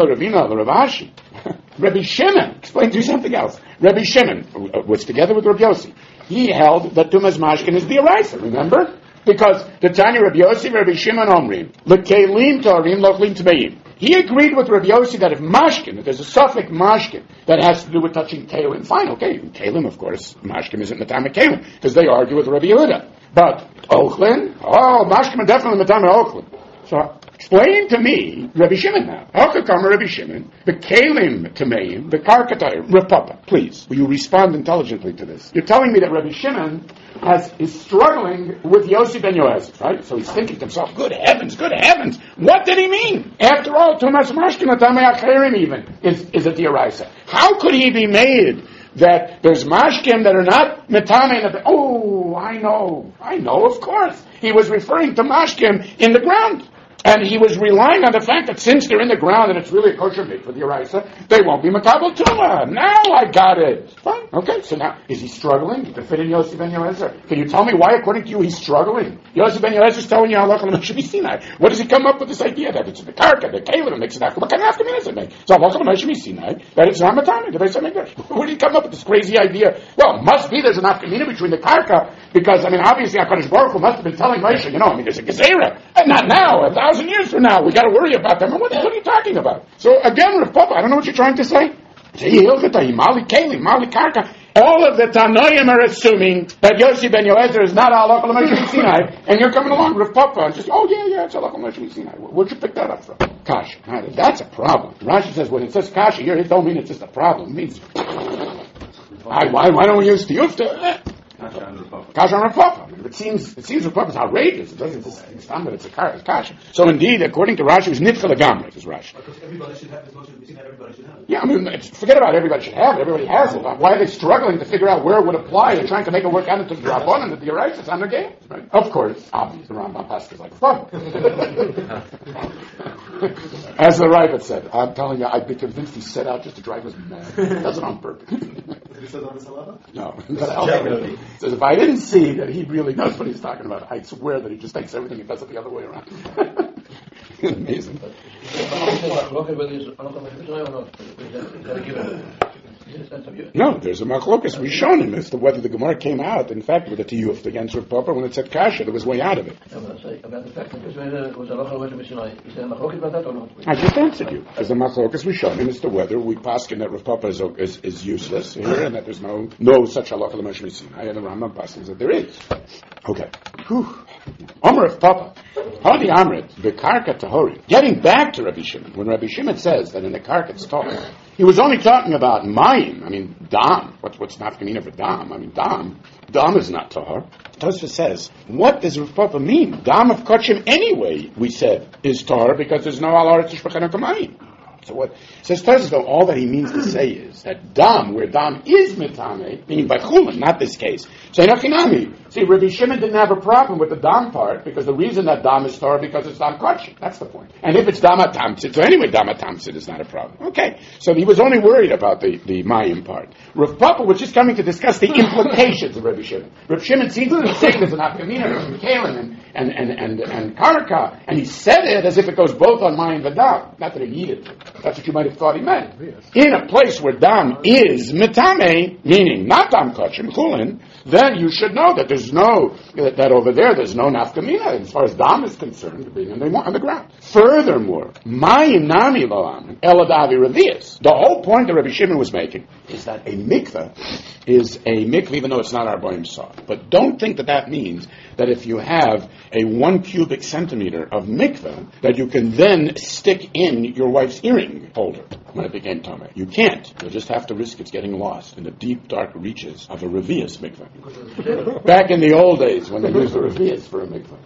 Rabbi Shimon explained to you something else. Rabbi Shimon was together with Rabbi Yossi. He held that Tumas Mashkin is D'Oraisa. Remember? Because the Tanya Rabbi Yossi, Rabbi Shimon Omrim, L'Kelim Torim Lochlim Tmeim. He agreed with Rabbi Yossi that if Mashkin, if there's a suffix Mashkin that has to do with touching Kelim, fine, okay. Kelim, of course, Mashkin isn't Matame Kelim, because they argue with Rabbi Yehuda. But Ochlin, Mashkin is definitely Matame Ochlin. So explain to me, Rabbi Shimon now. How could come Rabbi Shimon, the Kelim Tameim, the Karkatayim, Rapapa? Please, will you respond intelligently to this? You're telling me that Rabbi Shimon is struggling with Yossi ben Yoezer, right? So he's thinking to himself, good heavens, what did he mean? After all, Tumas Mashkin Atamei Acherim even is a D'Oraisa. How could he be made that there's Mashkin that are not Metame? Oh, I know, of course. He was referring to Mashkin in the ground. And he was relying on the fact that since they're in the ground and it's really a kosher meat for the Yoraisa, they won't be Makabel Tumah. Now I got it. Fine. Okay, so now, is he struggling to fit in Yossi ben Yoezer? Can you tell me why, according to you, he's struggling? Yossi ben Yoezer is telling you Halacha L'Moshe Sinai. What does he come up with this idea that it's the Karka, the Kelim, and makes it after? What kind of after does it make? So Halacha L'Moshe Sinai, that it's not Matami, the Beis Hamikdash. Where did he come up with this crazy idea? Well, must be there's an afkamina between the Karka, because, obviously HaKadosh Baruch Hu must have been telling Moshe, there's a Gezerah. And not now, 1,000 years from now. We got to worry about them. And what are you talking about? So again, Rav Papa, I don't know what you're trying to say. all of the Tanoim are assuming that Yossi ben Yoezer is not Halacha L'Moshe Sinai, and you're coming along with Papa and just, it's Halacha L'Moshe Sinai. Where'd you pick that up from? Kasha. That's a problem. Rashi says when it says Kasha here, it don't mean it's just a problem. It means, why don't we use Tiyufta? Kasha on Rav Papa. It seems Rav Papa is outrageous. It doesn't just that it's a Kasha. So indeed, according to Rashi, it was Nitcha L'Gamre, is Rashi. Because everybody should have this motion to be seen, everybody should have it. Yeah, forget about everybody should have it. Everybody has it. Why are they struggling to figure out where it would apply and trying to make it work out into the Rabban and the Yerayis? It's on their game. Right? Of course, obviously, the Rambam passes like fun. As the Ravid said, I'm telling you, I'd be convinced he set out just to drive us mad. Does it on purpose. Did he say that on the Salada? No. Says if I didn't see that he really knows what he's talking about, I swear that he just takes everything and does it the other way around. Amazing. No, there's a machlokas Rishonim as to whether the Gemara came out, in fact, with a tiyuf against Rav Papa when it said kasha. There was way out of it. I just answered you. There's a machlokas Rishonim as to whether we paskin that Rav Papa is useless here and that there's no such halacha l'Moshe Sinai, and the Rambam paskins that there is. Okay. Omer of Papa. Hadi Amrit, the Karka Tahori. Getting back to Rabbi Shimon, when Rabbi Shimon says that in the Karka it's Tahor, he was only talking about Mayim. Dam. What's not Kamina for Dam? Dam. Dam is not Tahor. Tosfos says, what does Rav Papa mean? Dam of Kochim anyway, we said, is Tahor because there's no Al Aretz Shpachana Kamayim. So what says Tosfos, though, all that he means to say is that Dam, where Dam is Mitame, meaning by Chulin, not this case. So Enochinami. See, Rabbi Shimon didn't have a problem with the Dam part because the reason that Dam is Torah because it's Dam Kochim. That's the point. And if it's Dam Atamtzit, so anyway Dam Atamtzit is not a problem. Okay. So he was only worried about the Mayim part. Rav Papa was just coming to discuss the implications of Rabbi Shimon. Rabbi Shimon seems to be saying there's an Afkamina from Kalim and Karka, and he said it as if it goes both on Mayim and Dam. Not that he needed to. That's what you might have thought he meant. In a place where Dam is Mitame, meaning not Dam Kochim, Chulin, then you should know that there's that over there there's no nafkamina as far as Dam is concerned, being on the ground. Furthermore, Mayim Nami Loam Eladavi Revius. The whole point that Rabbi Shimon was making is that a mikveh is a mikveh, even though it's not our boim saw. But don't think that means that if you have a 1 cubic centimeter of mikveh, that you can then stick in your wife's earring holder when it became tameh. You can't. You'll just have to risk it's getting lost in the deep, dark reaches of a revius mikveh. Back in the old days when they used the revius for a mikveh.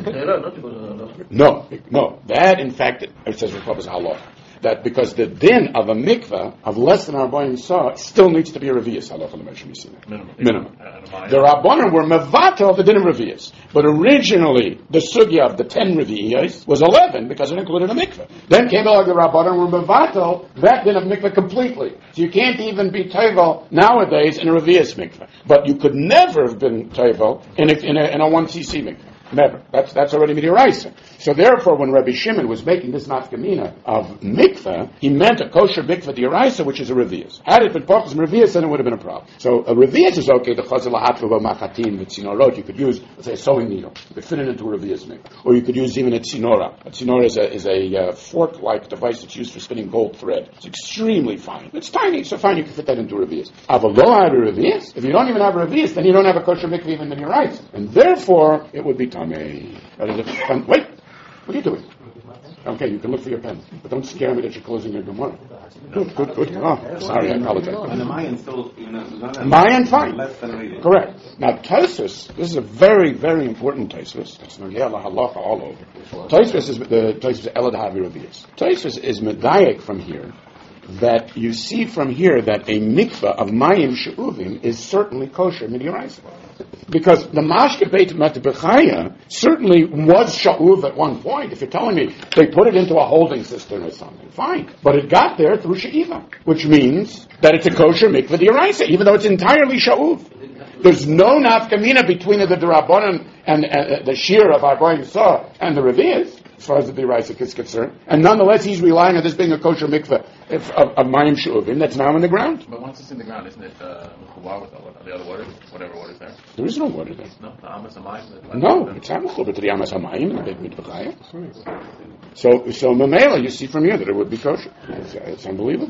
No. That, in fact, it says Rav is halach. That because the din of a mikveh of less than our boim saw still needs to be a revius halacha l'Moshe Sinai. Minimum. The Rabbanan were mevatel the din of revius, but originally the sugya of the 10 revius was 11 because it included a mikveh. Then came along the Rabbanan were mevatel that din of mikveh completely. So you can't even be tevel nowadays in a revius mikveh, but you could never have been tevel in a 1 cc mikveh. Never. That's already midiraisa. So therefore, when Rabbi Shimon was making this nafkamina of mikveh, he meant a kosher mikveh diraisa, which is a revius. Had it been pachas revius, then it would have been a problem. So a revius is okay. The chazal hatva machatin with tzinorot. You could use, let's say, a sewing needle. You could fit it into a revius mikveh, or you could use even a tzinora. A tzinora is a fork-like device that's used for spinning gold thread. It's extremely fine. It's tiny, so fine you can fit that into a revius. Avalo a revius. If you don't even have a revius, then you don't have a kosher mikveh even midiraisa, and therefore it would be tamei. Wait. What are you doing? Okay, you can look for your pen, but don't scare me that you're closing your Gemara. Good. Oh, sorry, I apologize. And the Mayan still, Mayan, fine. Less than reading. Correct. Now, Tosfos, this is a very, very important Tosfos. It's Nogea Halacha all over. Tosfos is the Tosfos Elad Havi Revius. Tosfos is medayek from here that you see from here that a mikveh of Mayim She'uvim is certainly kosher midiraisa. Because the Mashke Beit Matbechaya certainly was Sha'uv at one point. If you're telling me they put it into a holding cistern or something, fine. But it got there through She'iva, which means that it's a kosher mikveh d'oraisa, even though it's entirely Sha'uv. There's no nafkamina between the D'Rabbanan and the Shir of our Goyim Saw and the Revius, as far as the d'oraisa is concerned. And nonetheless, he's relying on this being a kosher mikveh of Mayim She'uvim that's now in the ground. But once it's in the ground, isn't it mechubar with the other waters, whatever water's there? There is no water there. No, the Amas Hamayim. No, it's Hamachol, but the Amas Hamayim and the Beit Mitbechaya. So Mamela, you see from here that it would be kosher. It's unbelievable.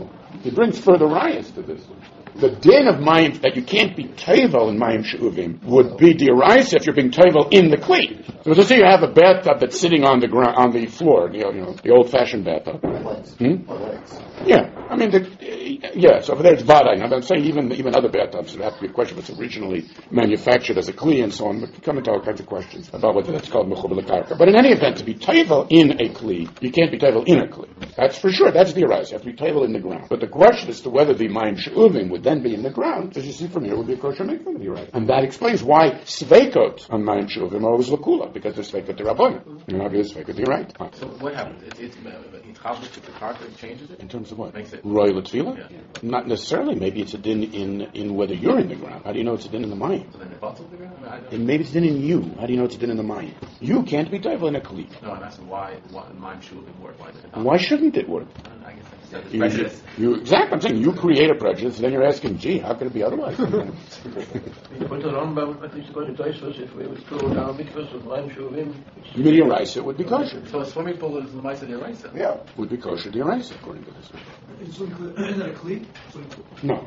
He brings further rayas to this. The din of mayim that you can't be tevel in mayim she'uvim would be deraisa if you're being tevel in the kli. So let's say you have a bathtub that's sitting on the ground, on the floor, the old-fashioned bathtub. Yeah, I mean, so over there it's vaday. I'm saying even other bathtubs would have to be a question if it's originally manufactured as a kli and so on. But come into all kinds of questions about whether that's called mechubel karka. But in any event, to be tevel in a kli, you can't be tevel in a kli. That's for sure. That's the arise. You have to be tevel in the ground. But the question as to whether the mayim she'uvim would then be in the ground, as you see from here, would be a kosher mikvah with you, right? And that explains why sveikot on mayim she'uvim are always lakula, because they're sveikot derabbanan. You're not really sveikot, you're right. So what happens? It's the karka changes it? In terms of what? Makes it royal tefillah? Yeah. Not necessarily. Maybe it's a din in whether you're in the ground. How do you know it's a din in the mayim? So then it butts the ground? And maybe it's a din in you. How do you know it's a din in the mayim? You can't be tevel in a kli. No, I'm asking why mime shouldn't work. Why shouldn't it work? I guess that's prejudice. Exactly. I'm saying you create a prejudice, and then you're asking, gee, how could it be otherwise? But the Rambam, at least according to Tosfos, if we would throw down mikvahs of mayim she'uvim, Midiraisa would be kosher. So a swimming pool is the mice of the eraser. Yeah, would be kosher diraisa according to this. Isn't that a cleat? No.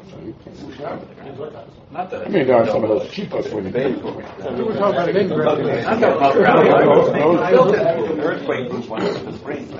Not that. I mean, there are some of those cheapos swimming pools. We're talking about an in-ground. I'm talking about Earthquake was one of the springs.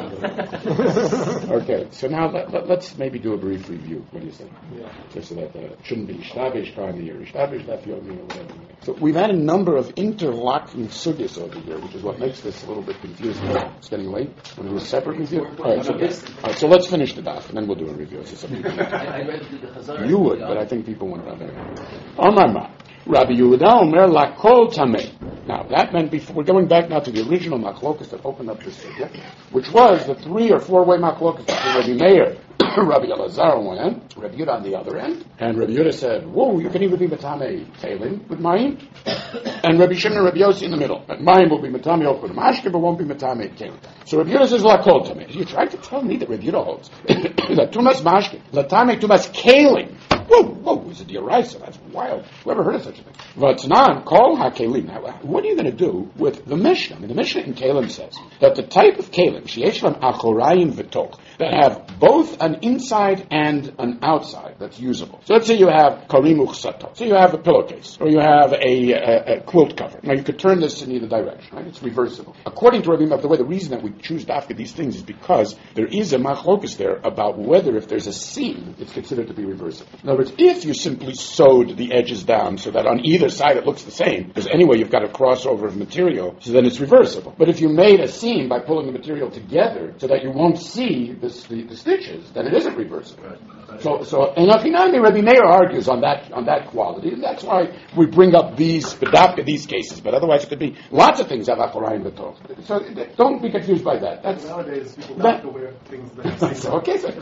Okay, so now let's maybe do a brief review. What do you think? Yeah. Just so that it shouldn't be Ishtabish Kani or Ishtabish Dafyomi or whatever. So we've had a number of interlocking sugis over here, which is what makes this a little bit confusing. It's getting late. Want to do a separate review? All right, so let's finish the daf, and then we'll do a review. I read it to the Chazar. You would, but I think people want to run there. Amar Rabbi Yehuda Omer Lakol Tameh. Now, that meant before, we're going back now to the original machlokas that opened up this subject, which was the 3 or 4-way machlokas between Rabbi Meir, Rabbi Elazar on one end, Rabbi Yehuda on the other end, and Rabbi Yehuda said, whoa, you can even be Matameh Teilim with Mayim, and Rabbi Shimon and Rabbi Yossi in the middle. And Mayim will be Matameh Open Mashke, but won't be Matameh Teilim. So Rabbi Yehuda says, Lakol Tameh. You tried to tell me that Rabbi Yehuda holds that Tumas Mashke, Latameh Tumas Kalim. Whoa, is it the Araisa? That's wild. Who ever heard of such a thing? Vatnan, call HaKelim. Now, what are you going to do with the Mishnah? I mean, the Mishnah in Kelim says that the type of Kelim, Sheeshlam Achorayim V'toch, that have both an inside and an outside that's usable. So let's say you have Karimuch Sato. So you have a pillowcase, or you have a quilt cover. Now, you could turn this in either direction, right? It's reversible. According to Rabbi Meir, the reason that we choose dafka these things is because there is a machlokus there about whether if there's a seam, it's considered to be reversible. In other words, if you simply sewed the edges down so that on either side it looks the same, because anyway you've got a crossover of material, so then it's reversible. But if you made a seam by pulling the material together so that you won't see the stitches, then it isn't reversible. So and Rabbi Meir argues on that quality, and that's why we bring up these cases. But otherwise, it could be lots of things have Achorayim V'toch. So don't be confused by that. That's nowadays people have to wear things that. Okay, so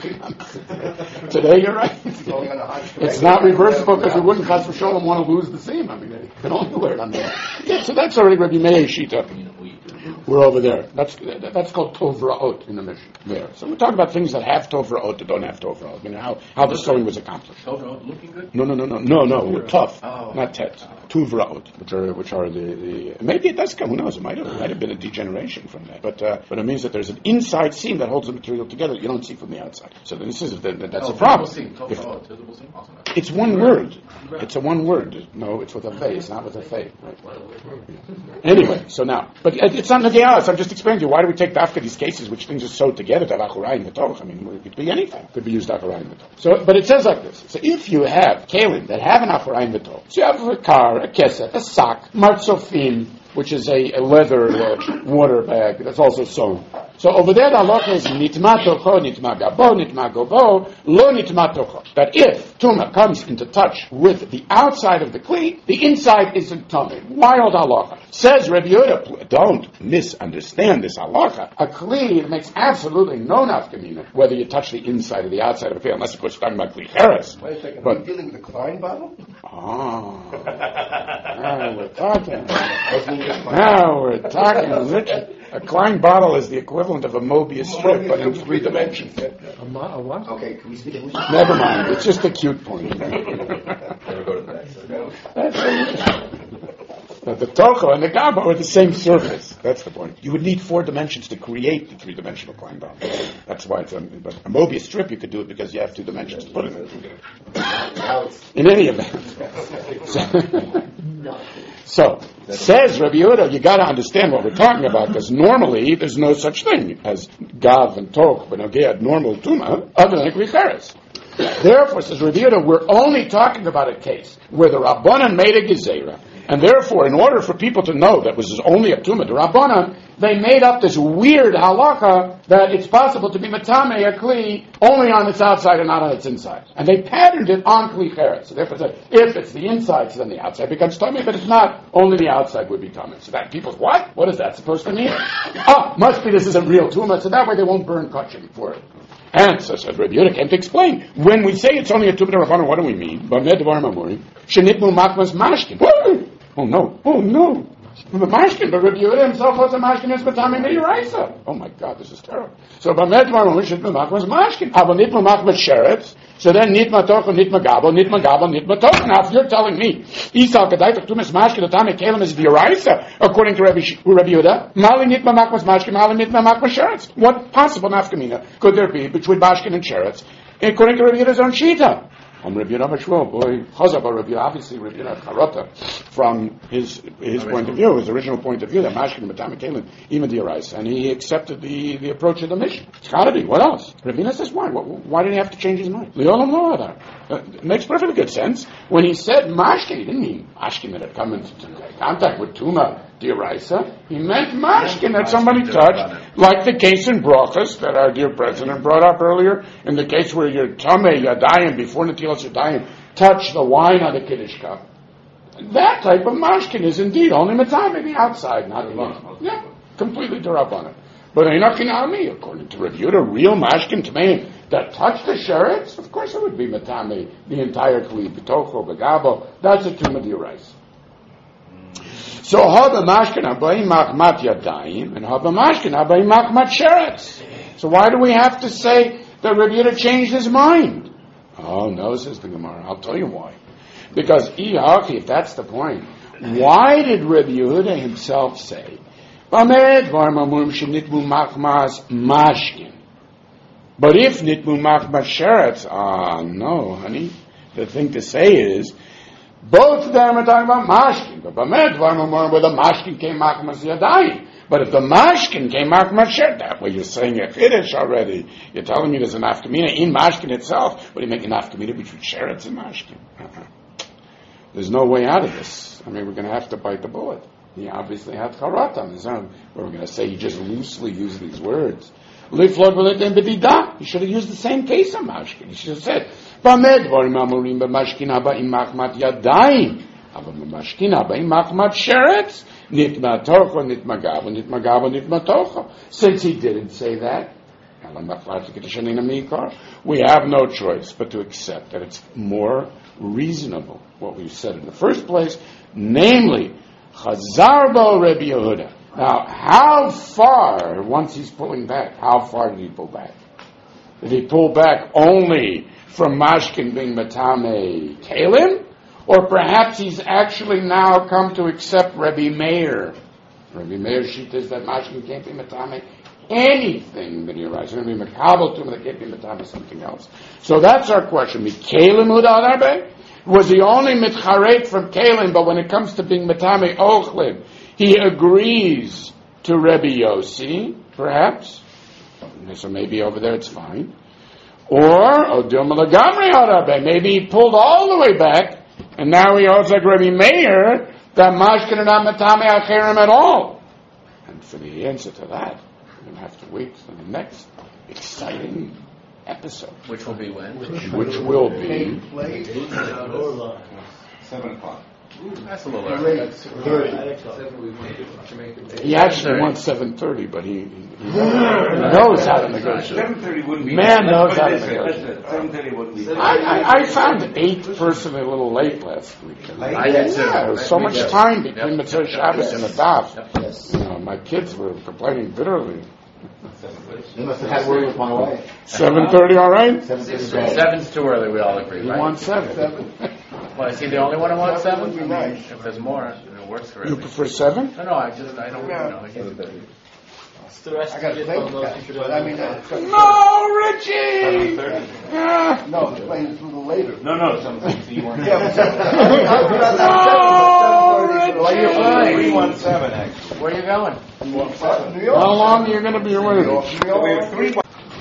today you're right. It's not reversible because you wouldn't Chas v'Sholom want to lose the seam. I mean, you can only wear it on there. Yeah, so that's already Rabbi Meir Shita. We're over there. That's called Tov Ra'ot in the Mishnah. There. So we're talking about things that have Tov Ra'ot that don't have Tov Ra'ot. I mean, how the sewing was accomplished. Tov Ra'ot looking good? No. We're tough, Oh. not tet. Tuv Ra'ot, which are the maybe it does come. Who knows? It might have been a degeneration from that. But it means that there's an inside seam that holds the material together that you don't see from the outside. So then that's a problem. Visible seam. Awesome. It's one word. It's a one word. No, it's with a vei. It's not with a fei. Right. Anyway, so now, but it's not Nagialas. I'm just explaining to you why do we take dafka these cases which things are sewed together to have Achorayim V'toch. I mean, it could be anything. It could be used Achorayim V'toch. So, but it says like this. So if you have kalim that have an Achorayim V'toch, so you have a car, a kesef, a sock, martzofim, which is a leather water bag that's also sewn. So over there the halacha is nitma tocho, nitma gabo, nitma gobo, lo nitma tocho. That if tuma comes into touch with the outside of the kli, the inside isn't tummy. Wild halacha. Says Rabbi Yehuda, don't misunderstand this halacha. A kli makes absolutely no nafkamina whether you touch the inside or the outside of a kli, unless of course you're talking about kli cheres. Wait a second, are you dealing with a Klein bottle? Now we're talking. Now we're talking, Richard. A Klein bottle is the equivalent of a Mobius strip, but in 3 dimensions. A what? Okay, can we speak English? Never mind. It's just a cute point. Never go to the next. But the Tocho and the Gabo are the same surface. That's the point. You would need 4 dimensions to create the 3-dimensional Kleinbach. That's why it's but a Mobius strip. You could do it because you have 2 dimensions to put it in. In any event. So says Rabbi Yehuda, you got to understand what we're talking about, because normally there's no such thing as Gav and Toch, but Nogea normal Tuma, other than Klicheres. Therefore, says Rabbi Yehuda, we're only talking about a case where the Rabbanan made a Gezerah, and therefore, in order for people to know that was only a Tuma, the Rabbanan, they made up this weird halacha that it's possible to be Matame a Kli only on its outside and not on its inside. And they patterned it on Kli Cheres. So therefore, if it's the inside, so then the outside becomes Tame, but it's not, only the outside would be Tame. So that people, what? What is that supposed to mean? Must be this is a real Tuma, so that way they won't burn Kachim for it. And so said Rabbi Yehuda came to explain. When we say it's only a Tuma Rabbanan, what do we mean? Oh no. The Mashkin, but Rabbi Yehuda himself was a Mashkin as Batami Meiraisa. Oh my God, this is terrible. So Bamed Varmah should be was Mashkin. Ava Nitma Machmat Sheretz. So then Nitma Toch, Nitma Gabel, Nitma Toch. Now if you're telling me Isal Kedai Tumas Mashkin, the Tami Kalim is the Eraisa, according to Rabbi Yehuda, Mali Nitma Machmas Mashkin, Mali Nitma Machmas Sheretz. What possible nafkamina could there be between Mashkin and Sheretz, according to Rabbi Yehuda's own Shita? Rabbi Yehuda Mashvul, boy, Chazab, Rabbi Yehuda, obviously Rabbi Yehuda Charota, from his point of view, his original point of view, that Mashkin and Matame Kalim, even the Arais, and he accepted the approach of the mission. It's got to be. What else? Rabbi Yehuda says, why did he have to change his mind? Leolam Lo'adar. It makes perfectly good sense. When he said Mashkin, he didn't mean Mashkin that had come into contact with Tuma, the Araisa. He meant Mashkin that somebody touched, like the case in Brochus that our dear president brought up earlier, in the case where your Tameh Yadayim, before Natilas Yadayim, touch the wine on the Kiddush cup. That type of Mashkin is indeed only Matame, the outside, not the inside. Yeah, completely Darabanan. But Einakin Ami, according to Rabbi Yehuda, real Mashkin Tameim that touched the Sheretz, of course it would be Matame, the entire Kli, B'tocho, B'gabo, that's a Tumah D'Oraisa. So Haba Mashkin Abayim Machmat Yadayim and Haba Mashkin Abayim Machmat Sheretz. So why do we have to say that Rabbi Yehuda changed his mind? Oh no, says the Gemara. I'll tell you why. Because if that's the point, why did Rabbi Yehuda himself say, but if Nitmu Machmat Sheretz, no, honey. The thing to say is, both of them are talking about Mashkin, but Bamed Varmah where the Mashkin came Machmas Yadayim. But if the Mashkin came Machmat Sheretz, that way you're saying a Kiddush already. You're telling me there's an Afkamina in Mashkin itself, but you make an Afkamina between Sheretz and Mashkin. There's no way out of this. I mean, we're going to have to bite the bullet. He obviously had Charat on his own, but we're going to say he just loosely used these words. He should have used the same case on Mashkin. He should have said, Bamed Varim Amorim B'Mashkin Aba'im Machmat Yadayim, Aba B'Mashkin Aba'im Machmat Sheretz, Nitma Tocho, Nitma Gabo, Nitma Gabo, Nitma Tocho. Since he didn't say that, we have no choice but to accept that it's more reasonable what we've said in the first place, namely, Chazar Bo Rabbi Yehuda. Now, how far, once he's pulling back, how far did he pull back? Did he pull back only from Mashkin being Matame Kalim? Or perhaps he's actually now come to accept Rabbi Meir. Rabbi Meir's sheet is that Mashkin can't be Matame anything that he writes. It's going to be Makabal to him that can't be Matame something else. So that's our question. Mikalim Udal Arbe? Was he only mitcharet from Kalim, but when it comes to being Matame Ochlim, he agrees to Rebbe Yossi, perhaps? So maybe over there it's fine. Or, maybe he pulled all the way back, and now he holds like Rebbe Meir, that Mashkin are not Matame Acherim at all. And for the answer to that, we're going to have to wait for the next exciting episode. Which will be when? Which will be 7 o'clock. That's a little early. He actually wants 7:30, but he knows how to negotiate. 7:30 wouldn't be. Man knows how to negotiate. 7:30 wouldn't be. I found 8 person a little late last week. I did too. There was so much time between Mitzvah Shabbos and the Daf. You know, my kids were complaining bitterly. You must have had word with my wife. 7:30, all right? 7's too early, we all agree, He right? wants 7. Well, is he the only one who wants 7? I mean, if there's more, it works for You him. prefer 7? No, I don't know. I got to think, but I mean, No, Richie! no, it's playing through the later. No, something. So you weren't. Where you going? 317, actually. Where you going? New York. How long are you going to be away? We have 3.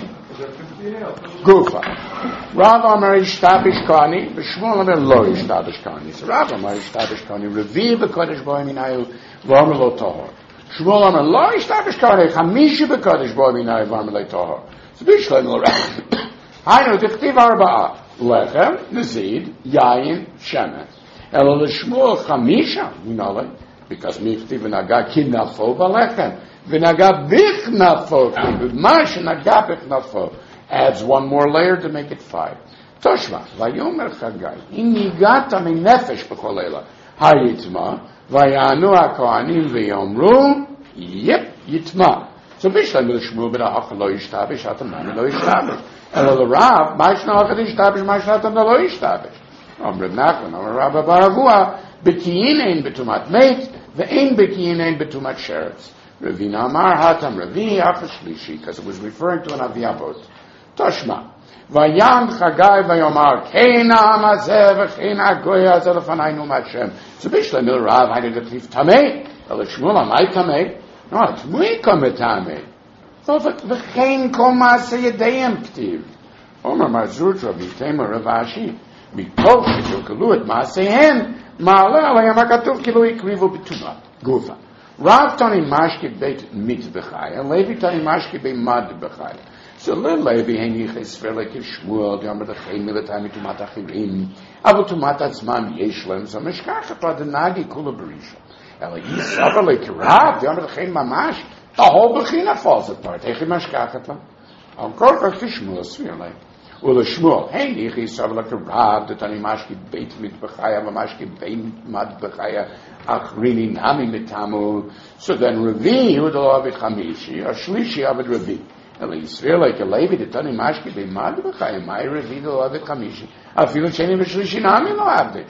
Gufa. Rav Amar Ishtabish Kani, B'Shmuel Amar Lo Ishtabish Kani. So Rav Amar Ishtabish Kani, Revi B'Kodesh Boi Minayu, V'Amar Lo Tahor. Shmuel Amar Lo Ishtabish Kani, Chamishi B'Kodesh Boi Minayu, V'Amar Lo Tahor. So B'Shloim Lo Rav. Hainu, Tichtiv Arba'a, Lechem, Nezid, Yayin, Shemen. Elo L'Shmuel Chamisha, we know it, because Michtiv V'Naga Kinafo B'Lechem, V'Naga B'Chnafo, V'Mash Naga B'Chnafo. Adds one more layer to make it 5. Toshma, Vayomer Chagai, Inigata Minefesh B'Cholela, Hayitma, Vayanu HaKohanim V'Yomru, Yep, Yitma. So Bishlam B'Shmuel B'Na'ach Lo Yishtabish, Atam Lo Yishtabish. Elo L'Rav, Ma'ishna Achad Yishtabish, Ma'ishna Atam Lo Yishtabish. Reb Nachman, Rabba Baravua, B'Kiyin Ein B'Tumat Meit, V'Ein B'Kiyin Ein B'Tumat Sheretz. Ravina Amar Hatam Ravi Achashlishi, because it was referring to an Aviyabot. Toshma. Vayam Chagai Vayomar Keina Amazeh V'Keina Goya Zelafanaynu Machem. So Bishlam Il Rav Hayde Gatif Tamei. El Shmuel Amai Tamei. No, it's Muikam Tamei. So V'Kein Kol Maaseh Yedayim Ktiv. Omer Marzut Rabbi Tema Ravashi. Mikol Shilkalu Et Maasehem Ma'ale Alayam HaKatuv Kilu Ikrivu B'Tuma. Gufa. Rav Tani Mashke Beit Mit B'Chaya. Levi Tani Mashke Beit Mad B'Chaya. So Levi Henich is fair like Shmuel, the Amr the Chaim, the time to Matachirim, Abu to Matatzman Yeshlem, so Meshkach Padanagi Kula Berisha. Ela Yisava like Rav, the Amr the Chaim Mamash, the whole Bechina falls apart. Hechi Meshkachatla. I'll go for Shmuel, sphere like. Ula Shmuel, Henich is Yisava like Rav, the Tani Mashki Beit Mit Bechaya, Mamashki Beit Mad Bechaya, Achrini Nami Mitamu. So then Ravi, Udalav Chamishi, or Shlishi Abed Ravi. Israel like a Levi, the Tani Mashki, they mad b'chayim, my revido of the Kamishi. I feel sheni v'shlishi nami lo avdi.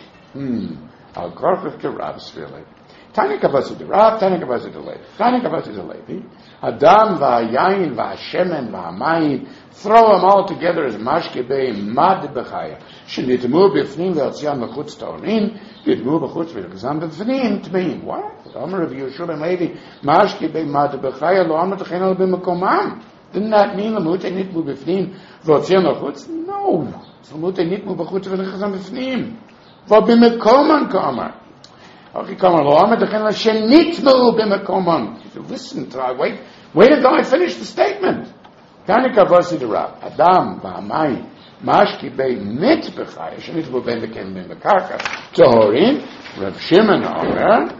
Al korchach ke Rav Israel. Tani kavasi de Rav, Tani kavasi de Levi. Tani kavasi de Levi. Adam v'ayayin v'ashemen v'amayim, throw them all together as Mashki bei mad b'chayim. Shenitmu b'fnim v'atzian b'chutz ta'orin, v'itmu b'chutz v'gzam b'fnim t'meim. What? Omer of Yeshua ben Levi, Mashki bei mad b'chayim, lo amar t'chenel b'mekomam. Didn't that mean Lamute Nitmu Bifnim Votzion Ochutz? No. Lamute Nitmu Bachutz V'nechazam Bifnim. V'bimekoman Kamar. Okay, Kamar Lo Amar Techen Lashem Nitmu Bimekoman. Listen, wait until I finish the statement. Tani Kavasi de Rav. Adam V'amayim Mashki Bei Mit B'chai Shenitmu Ben Bekem Ben Bekarka Tohorin Rav Shimon Omer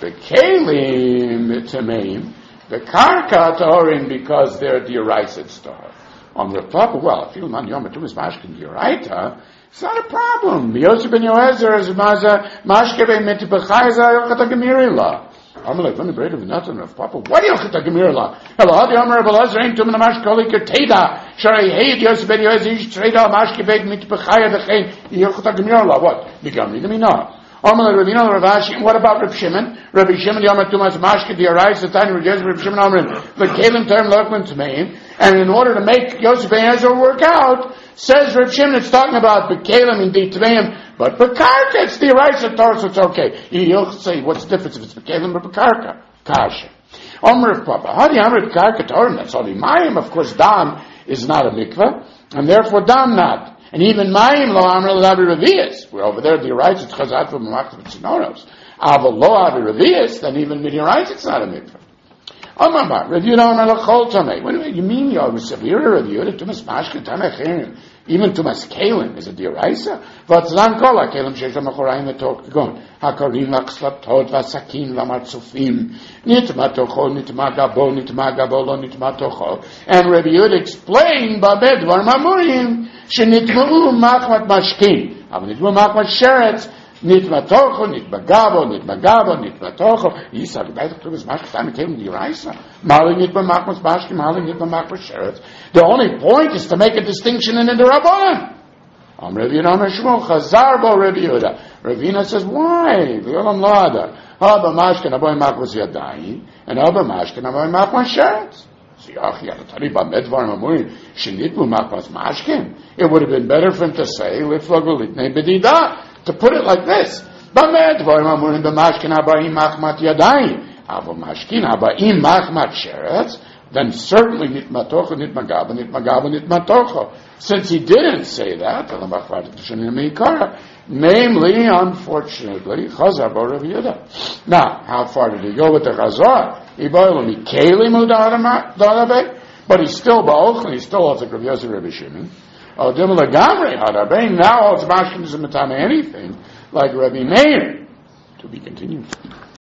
B'kelim Tameim the karka tahorin because they're dioraisid tahor. On the top, well, if you man yom atumis mashkin dioraita, it's not a problem. Yosef ben Yoezer is maza mashke ben mit b'chayza yochata gemirila. I'm like, let me break it with nothing of Papa. What do you yochata gemirila? Hello, hadi omer b'lazer ein tum na mashkoli keteda. Sharei heid Yosef ben Yoezer ish treda mashke ben mit b'chaya v'chein yochata gemirila. What? Begamri demina. What about Reb Shimon? Rabbi Shimon Yom Tumas Mashke Diarais the Tiny Reb Shimon Amrin the Kalim Term Lokman Tmeim, and in order to make Yosef ben Ezra work out, says Reb Shimon it's talking about Bekalim indeed Tmeim, but Bekarka it's Diarais the Torah, so it's okay. You'll say what's the difference if it's Bekalim or Bekarka? Kasha. Omer of Papa. Hadi Amr Bekarka Torah, that's only Mayim, of course Dam is not a mikveh, and therefore Dam not. And even Mayim lo amr l'davi revius. We're over there, the Yerayis, it's chazat for Mamachtav Tzinoros. Aval lo avi revius, then even with Yerayis, it's not a mikvah. Omar, review on a chol tamei. What do you mean, you're severe review? Tumas mashkin tamei chirin. Even Tumas Kalim is a Diraisa. Vatzlan kola Kalim sheisha machorayim etok gon. Hakarim lakslatot vasakin vamatzufim. Nitma tocho, nitma gabo, lo nitma tocho. And Rabbi Yud explained babed var mamurim shenitma'u machmat mashkin. But nitma machmat sheretz. Nitma tocho, nitma gabo, nitma tocho. Yisa, the Beit HaKtuv is mashkin time Kalim Diraisa. Mali nitma machmat mashkin, mali nitma machmat sheretz. The only point is to make a distinction in the Rabbanan. Rabbi Yehuda Shmuel Chazar Bo Rabbi Yehuda. Ravina says, why? V'yolam lo adar. Haba mashken aboy makos yadayim, and haba mashken aboy makos sheretz. It would have been better for him to say, to put it like this. Then certainly since he didn't say that, namely, unfortunately, now, how far did he go with the Chazar? But he's still Ba'och, he's still also Rav Yosef Rabbi Shimon. Now, it's Mashkin doesn't matame anything like Rabbi Meir. To be continued.